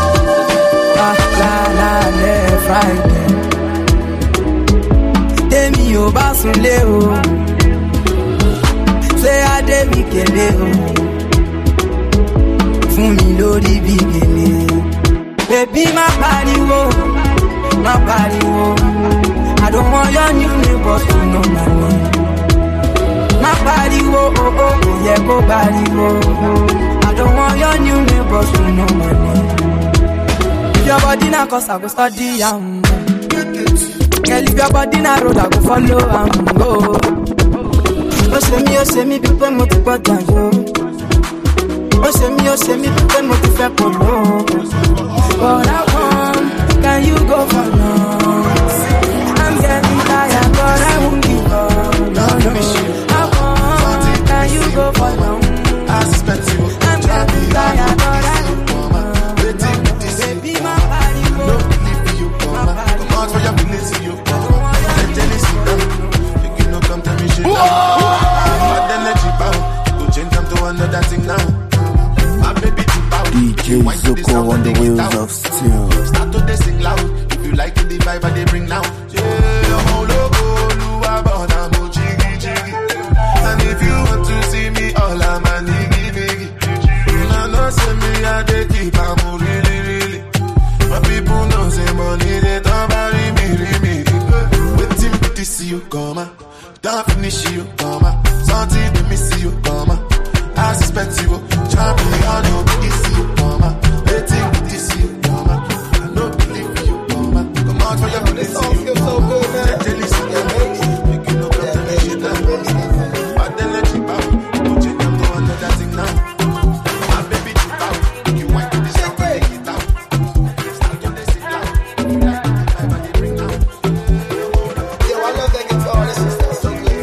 La, la, la, le, Friday. Demi, oh, basunle, oh. Say, I demi, kele, oh. Fún mi lórí bí gèlè. Baby, my body, oh, my body, oh. I don't want your new neighbors to know my name. My body, oh, oh, oh, oh, yeah, go body, oh, oh. I don't want your new neighbors to know my name. If your body na cause I go study, um. Girl, if your body na road, I go follow, um, go. Oh, say me, oh, say me, people mo ti gbọ́dọ̀ yo. Oh, say me, oh, say me, people mo ti fẹ́ polo. But I want, can you go for long? I'm getting tired, but I won't give up. No, no. I want, can you go for long? I'm getting tired, but I won't give up. Baby, my body go. My body go. For your feelings, you go. Jealousy, you know, come tell me shit. Bad energy, you go change them to another thing now. My baby, D J Zuko on the wheels of steel. Start to they sing loud. If you like the vibe that they bring now. Yeah, I'm all logo, Lua, but I'm all jiggy, jiggy. And if you want to see me, all I'm a niggy, niggy. I know say me, I they keep, I'm really, really. My people know say money, they don't bury me, me, me. Waiting for to see you come, don't finish you come. Something they miss you come. I suspect you, champion, I know it's you come. Waiting for to see you come. I know believe you come. Come out for your money, see you so good, man. Tell you see you, make you look up to me, you know. But then let you bow, don't you come to another thing now. My baby, you bow, you want to this out, take it out. Start to this loud, you like the vibe that they bring now. Yo, I love that guitar, this is so good.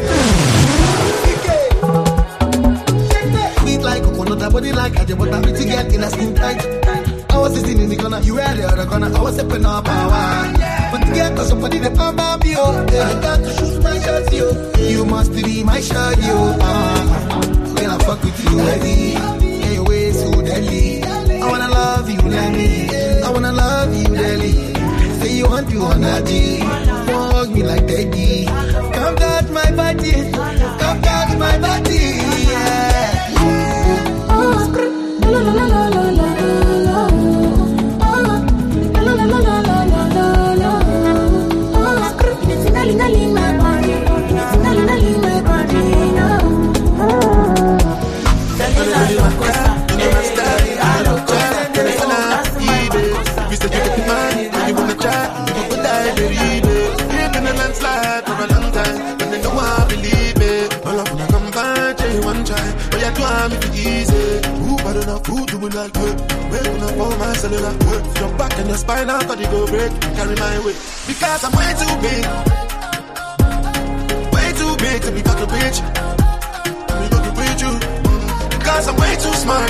Sweet like coconut, body like I just want to be together in a skin tight. I was sitting in the corner, you were the other corner, I was stepping up power. But to get cause somebody that found my view, I got to shoot my shots, you. You must be my shot, you. Uh, when I fuck with you, ready. Yeah, your way so deadly. I wanna love you, Lenny. I wanna love you, Lenny. Say you want you on a G. Hug me like daddy. Come touch my body. Come touch my body, yeah. girl, good. Wake up on my cellular, good. Your back and your spine, I thought you go break. Carry my weight. Because I'm way too big. Way too big to be fucking bitch. To be fucking with you. Because I'm way too smart.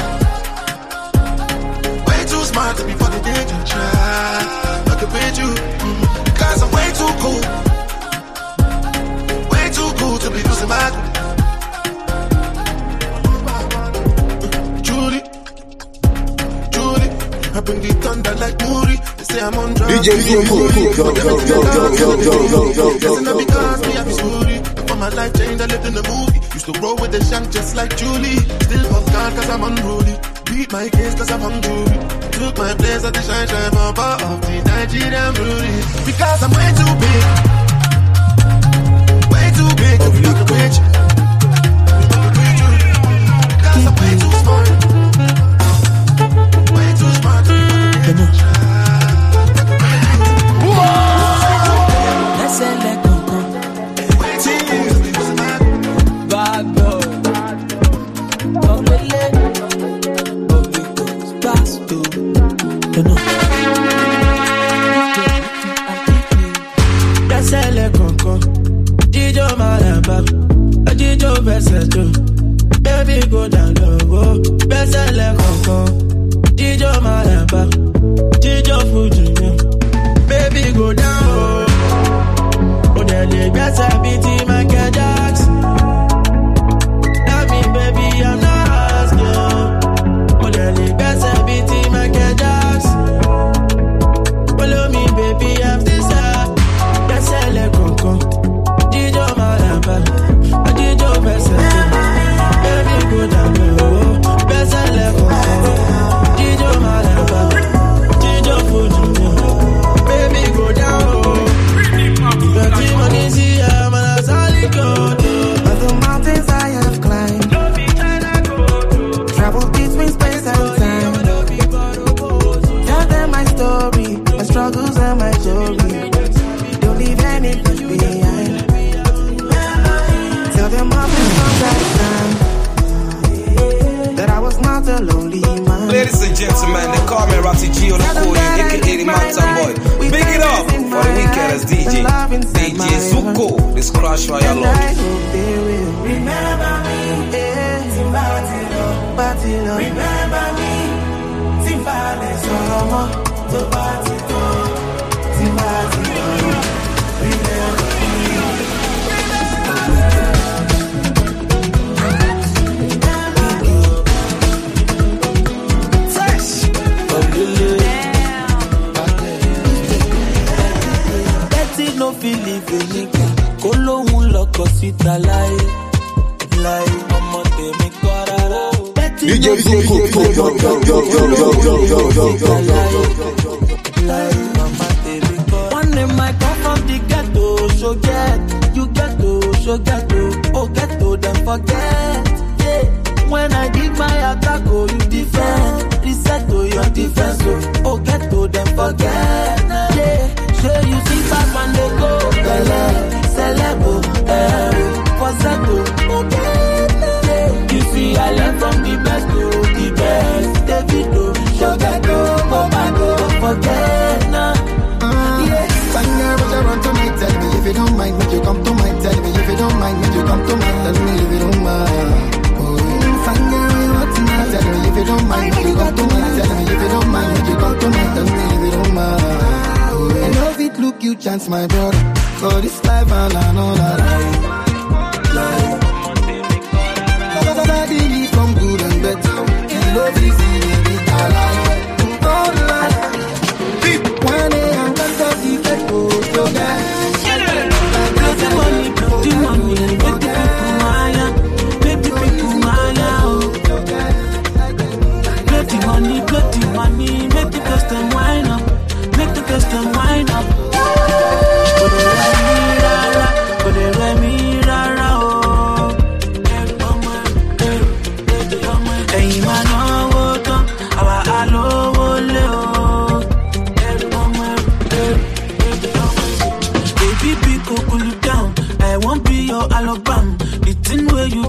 Way too smart to be fucking with you. Try fucking with you. Because I'm way too cool. Way too cool to be losing my cool. Julie, Julie, I bring the thunder like Moody. They say I'm on drugs. D J Zuko, go, go, go, go, go, go, go, go, go. It's not because me have a story. For my life change, I lived in the movie. Used to roll with the shank just like Julie. Still fuck God cause I'm unruly. Beat my case cause I'm on jury. Took my place at the shine shine bumper of the Nigerian beauty. Because I'm way too big. Way too big to be like a bitch. Because I'm way too smart. Way too smart to be like a bitch. Let's say let go. Way too cool to be losing my bad boy. Oh, lele. Oh, big boys. Pass to. You know. Let's say let go. Jijo maraba. Jijo besejo. Baby go down low. Let's say let go. Jijo maraba. Jijo fuji. Baby go down low. Oh, they best I beat him and get jacks. Tell me, baby, I'm not asking. Oh, they best I beat him and get jacks. Follow me, baby, I'm still sad. Yes, I let go, go. Jijo maraba. Jijo best baby, go down low. Best I let go, go. Jijo maraba. Jijo fuji. Baby, go down low. Of the mountains I have climbed, traveled between space and time. Tell them my story, my struggles and my joy. Don't leave anything behind. Tell them I've been from that time, that I was not a lonely man. Ladies and gentlemen, they call me Ratty G on the Korean, aka the Mountain Boy. Big it up for the weekend as D J. D J Zuko, this Crash Royale Lord. Remember me, Timbatilo, Batilo. Remember me, Timbale Solomo, Tobatito, Timbatilo. Remember me. No feel living nigga. Kolo un loco sita lai lai ọmọ tèmi kọ́ rárá. D J Zuko, go, go, go, go, go, go, go, go, go. Lai ọmọ tèmi kọ́. One name I come from the ghetto, so get you ghetto, so ghetto, oh ghetto then forget. Yeah. When I did my attack, oh you defend, reset to your defense, oh, oh ghetto then forget. Yeah. So you see back when they go, Bele, Celebo, Ero, Foseto, okay. You see I learn from the best to the best. Davido, Shogato, Bobago, forget now. Yeah, Fanya, but you run to me, tell me if you don't mind, would you come to my, tell me if you don't mind, would you come to my, tell me if you don't mind. Oh, Fanya, what to me, tell me if you don't mind, would you come to my, tell me if you don't mind, would you come to my, tell me if you don't mind. I love it, look you chance, my brother. For this life, I know that lie. I believe from good and better. Love is easy, I like. Oh, life. One day I'm gonna go to the ghetto, guys. Plenty money, plenty money, and make the people mine. Make the people mine. Plenty money, plenty money, make the custom wine up. Make the custom wine up. But they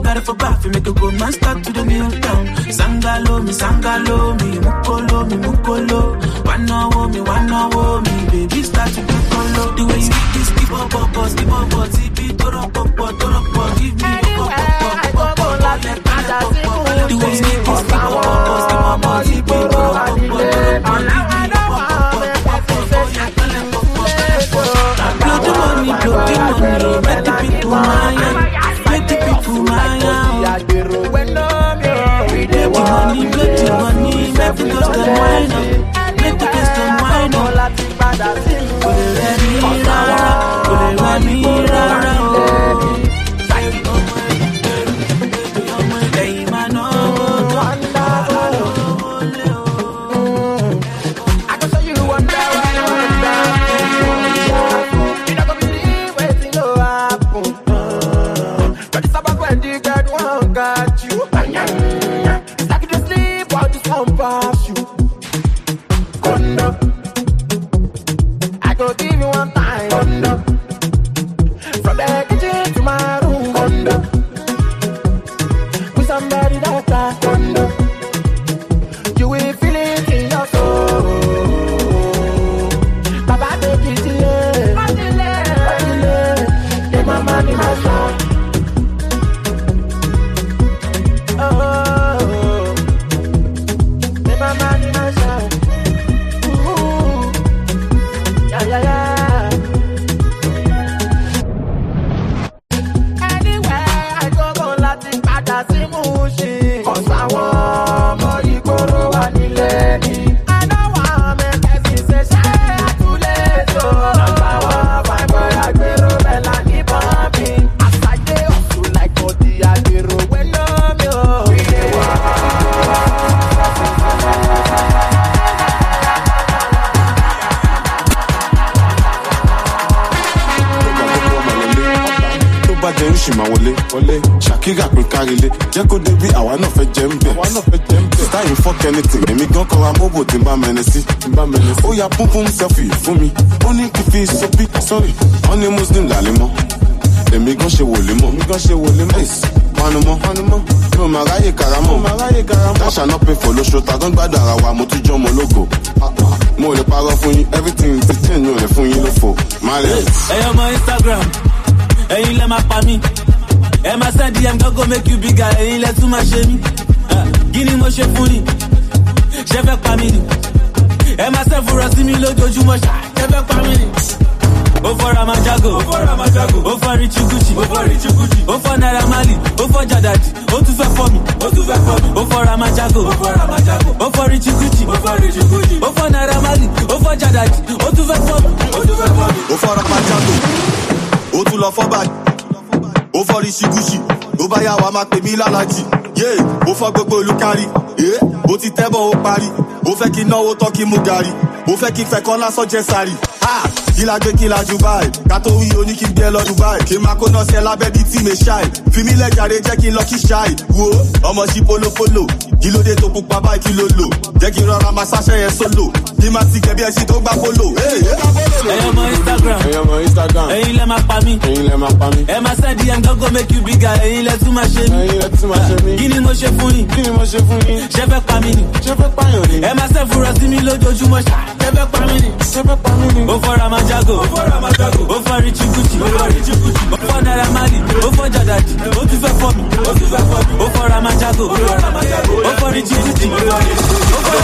better for bath, make a go man start to the kneel down. Sangalo me, sangalo me, mukolo me, mukolo. Wanna wo me, wanna wo me, baby start to do colo. The way you hit this, keep up, up, up, keep up, up, keep it, turn up, up, up, turn up, up, give me up, up, up, up, up, up, the way you hit this, keep up, up, up, keep up, up, keep it, turn up, up, up, turn up, up, give me up, up, up, up, up, blow the money, blow the money, make the people mine, make the people mine. Make the money, make the money, make the custom wine up, make the custom wine up. Kole remi rara, kole remi rara. Lẹ́yìn máa ná owó tó ń dá owó. I can show you wonder, wonder. You not gonna believe wetin go happen. But it's about when the girl won't got you. It's like you just sleep while this one pass you. Kondo, I go give you one time. Kondo, from the kitchen to my room. Kondo, with somebody that I Kondo, you will feel it in your soul. Baba take it delay, delay, delay. Take my money, my son. Oh, take my money, my son. Ooh, yeah, yeah, yeah. Anywhere I go, go láti padà sí Mushin. 'Cause àwọn ọmọ ìgboro wà nílé mi. I know one make person say ṣé àtúlẹ̀ tó. Number one fine boy agbèrò bẹ́lá ní pọ́ǹpì. As I dey hustle like body agbèrò wey know me o. We dey work. tó bá jẹ oríṣi máa wọlé wọlé ṣàkírà pé kárílé jẹ́ kó dé bí àwa náà fẹ́ jẹ́ ń bẹ̀. sítáyìn fuck anything èmi gan kọra mọ́bò tí n bá mẹ́ni sí. ó ya púnpún selfie fún mi ó ní kí fi sọ́bí sọ́rí wọ́n ní muslim làlẹ́ mọ́ èmi gan ṣe wòlé mọ́ èmi gan ṣe wòlé mọ́ panumọ́ panumọ́ mi ò máa ráyè karamọ́ dáṣà náà pé fò lóṣù tàgán gbádùn ara wa mo tún jọ́ ọmọ ológo mo lè parọ́ fún yín everything ti change mi ò lè fún yín lófo máa lè. ẹyọ ọmọ Instagram ẹ̀yin lẹ máa pa mí ẹ máa send D M go make you bigger ẹ̀yin lẹ tún máa ṣe mí kí ni mo ṣe fún ni ṣe fẹ́ pa mí ni ẹ máa ṣe fúnra sí mi lójoojúmọ́ ṣe fẹ́ pa mí ni. ó fọ́ Ramajago ó fọ́ Richie Gucci ó fọ́ Naira Marley ó fọ́ Jadadi ó tún fẹ́ fọ́ mi ó fọ́ Ramajago ó fọ́ Richie Gucci ó fọ́ Naira Marley ó fọ́ Jadadi ó tún fẹ́ fọ́ mi ó fọ́ Ramajago ó tún lọ fọ́ bàjẹ́ ó fọ́ Richie Gucci ó bá yà wá máa pè mí lálàjì yé ó fọ́ gbogbo olùkárí ó ti tẹ́bọ̀ ó parí ó fẹ́ kí náwó tán kí mú gàrí ó fẹ́ kí fẹ́ kọ́ lásán jẹ́ sáré kí la gbé kí la jù báyìí ká tó wí oní kí n gbé ẹ lọ Dubai kí n máa kó náà sí ẹ lábẹ́ bíi tí mi ṣáì fi mí lẹ́jàre jẹ́ kí n lọ kí ṣáì wo ọmọ sí polopolo kí ló dé tó pupa báyìí kí ló lò jẹ́ kí n rọra máa ṣáṣẹ́ yẹn sólò kí n máa ti gẹ̀bí ẹṣin tó gbá polo. ẹyọ ọmọ Instagram ẹ̀yin lẹ máa pa mí ẹ máa send D M go make you bigger ẹ̀yin lẹ tún máa ṣe mí kí ni mo ṣe fún yín ṣe fẹ́ pa mí ni ẹ máa ṣe fúnra sí mi lójoojúmọ́ ṣe fẹ́ pa mí ni ó fọ́ Ramajago ó fọ́ Richie Gucci ó fọ́ Naira Marley ó fọ́ Jadadi ó tún fẹ́ fọ́ mi ó fọ́ Ramajago ó fọ́ Richie Gucci ó fọ́ Naira Marley ó fọ́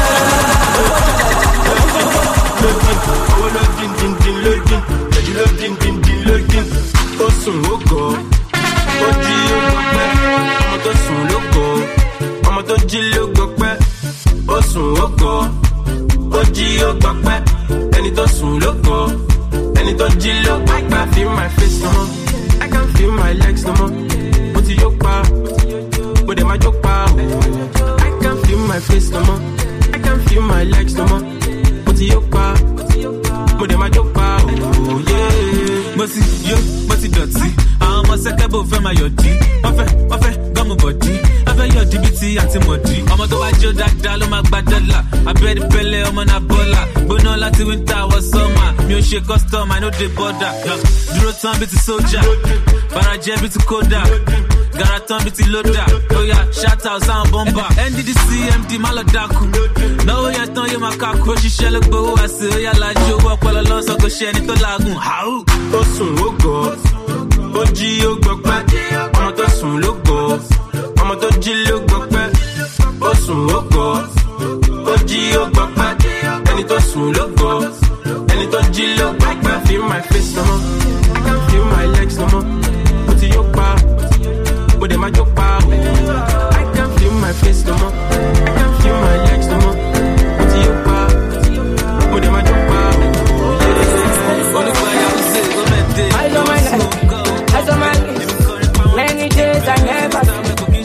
Jadadi ó sùn ó gọ̀ ó jí ó gbọ̀pẹ́ ọmọ tó sùn ló gọ̀ ọmọ tó jí ló gbọ̀pẹ́ ó sùn ó gọ̀ ó jí ó gbọ̀pẹ́ ẹni tó sùn ló gọ̀ ẹni tó jí ló gbọ̀pẹ́. I feel my face no more I can't feel my legs no more mo ti yó pa mo dẹ̀ máa jó pa I can't feel my face no more I can't feel my legs no more mo ti yó pa mo dẹ̀ máa jó pa oh yeah. mo ti yó mo ti dọ̀tí àwọn ọmọ sẹ́kẹ́ bò fẹ́ máa yọ̀ dí wọ́n fẹ́ wọ́n fẹ́ gọ́mù bọ̀dí wọ́n fẹ́ fẹ́ yọ dìbìtì àti mọ̀dí. Ọmọ tó wá jó dáadáa ló máa gba dọ́là. Abẹ́rẹ́ pẹ́lẹ́ ọmọ náà bọ́là. Gbóná láti winter wọ summer. Mi ò ṣe custom, I no dey border. Dúró tán bí ti sójà. Barajẹ́ bí ti kódà. Garaton bí ti lódà. Oya shout out sound bomber. N D D C M D má lọ dákú. Náwó yẹn tán yóò máa kákú. Ó ṣiṣẹ́ ló gbowó àṣẹ. Oya lajú owó ọpọlọ lọ́sọ̀ kò ṣe ẹni tó làágùn. Ó sùn ó gọ̀. Ó jí ó gbọ́ pẹ́. Ọmọ tó sùn ló gọ̀. Ọmọ tó jí ló gbọ́ pẹ́. Ó sùn ó gọ̀. Ó jí ó gbọ́ pẹ́. Ẹni tó sùn ló gọ̀. Ẹni tó jí ló gbọ́ pẹ́. Feel my face no more. Feel my legs no more. Mo ti yó pa. Mo dẹ̀ máa jó pa. I can't feel my face no more. I can't feel my legs no more. Mo ti yó pa. Mo dẹ̀ máa jó pa. Olùkọ́yà ó ṣe gómìnà. I know my life. I know my life. Many days I never see.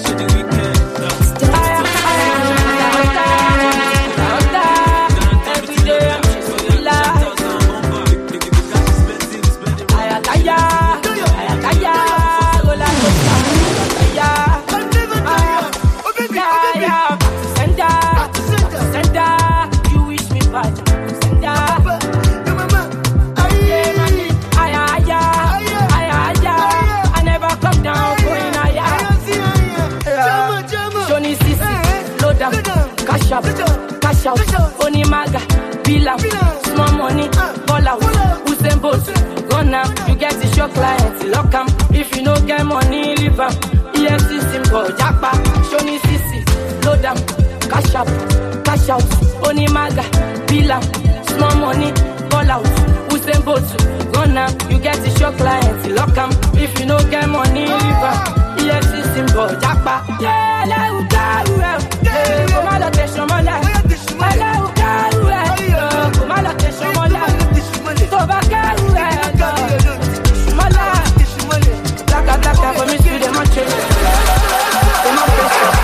Cash out, cash out, Oni Maga, bill out, small money, ball out, Usain Bolt, go now, you get the show clients, lock 'em, if you no get money, leave 'em, E F C symbol, Jackpa, Shoni Sisi, load 'em, cash out, cash out, Oni Maga, bill out, small money, ball out, Usain Bolt, go now, you get the show clients, lock 'em, if you no get money, leave 'em, E F C symbol, Jackpa, yeah, let you go, well. Come on, let's take some money. Hello, Karuwe. Come on, let's take some money. Go back, Karuwe. Mala. Blacka, blacka, for me, see them on change. Them on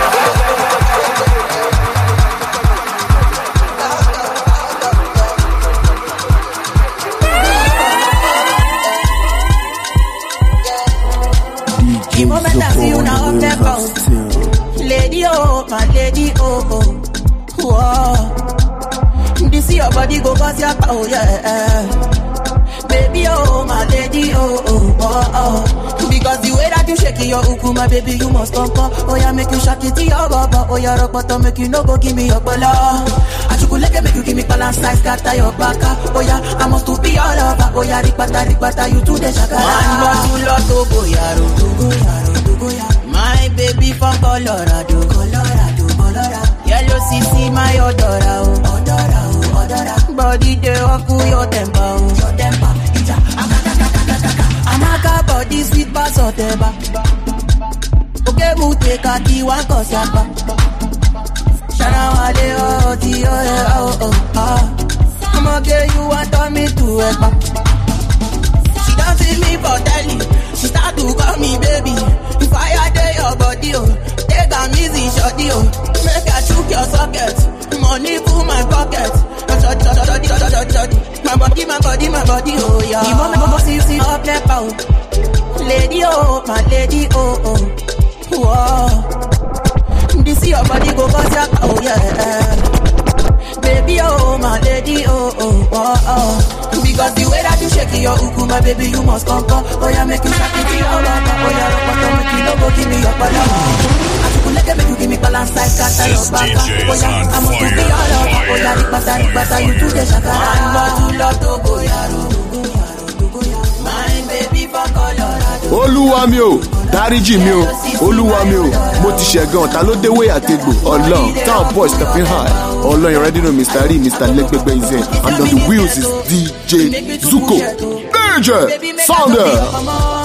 The moment I see you now, I'm never. Lady, oh, my lady, oh, oh, whoa. This your body go cause your power, yeah. Baby, oh, my lady, oh, oh, oh, oh. Because the way that you shake your uku, my baby, you must come, come. Oh, yeah, make you shake it to your baba. Oh, yeah, rock bottom, make you no go give me your bala. I should let make you give me balance size, scatter your baka. Oh, yeah, I must to be all over. Oh, yeah, rikbata, rikbata, you to the shakara. Man, but you love to go, yaro, to go, yaro, to go, yaro. My baby from Colorado, Colorado, Colorado. Yellow C C, my odora, oh, odora, oh, odora. Body they walk with your temper, oh, your temper. Ija, akaka, akaka, akaka. Amaka body sweet bass or temper. Okay, mute kaki one kosapa. Shana wale oh, ti oh, oh, oh, oh. I'ma get you want on me to help. She don't see me for telly. She start to call me baby. Fire day your body, oh. Take a easy shorty, oh. Make her choke your socket. Money full my pocket. My body, my body, my body, oh yeah. The moment I see you see up there, oh. Lady, oh, my lady, oh, oh. Whoa. This your body go cause your, oh yeah. Baby, oh, my lady, oh, oh, oh, oh. Because the way that you shake your uku, my baby, you must come, come. Oh, yeah, make you shake it to your baba. Oh, yeah, rock bottom, make you no go give me your bala. I should let them make you give me balance size, scatter your baka. Oh, yeah, I must to be all over. Oh, yeah, rikbata, rikbata, you do the shakara. And but you love to go, yaro. My baby from Colorado. Olúwa mi o, dáríjì mi o, Olúwa mi o, mo ti ṣẹ̀gàn, ta ló déwé àtegbò, Ọlọ́run, town boy stepping high, Ọlọ́run, you already know Mister Lee, Mister Legbegbe is in, and on the wheels is D J Zuko, D J Sounder.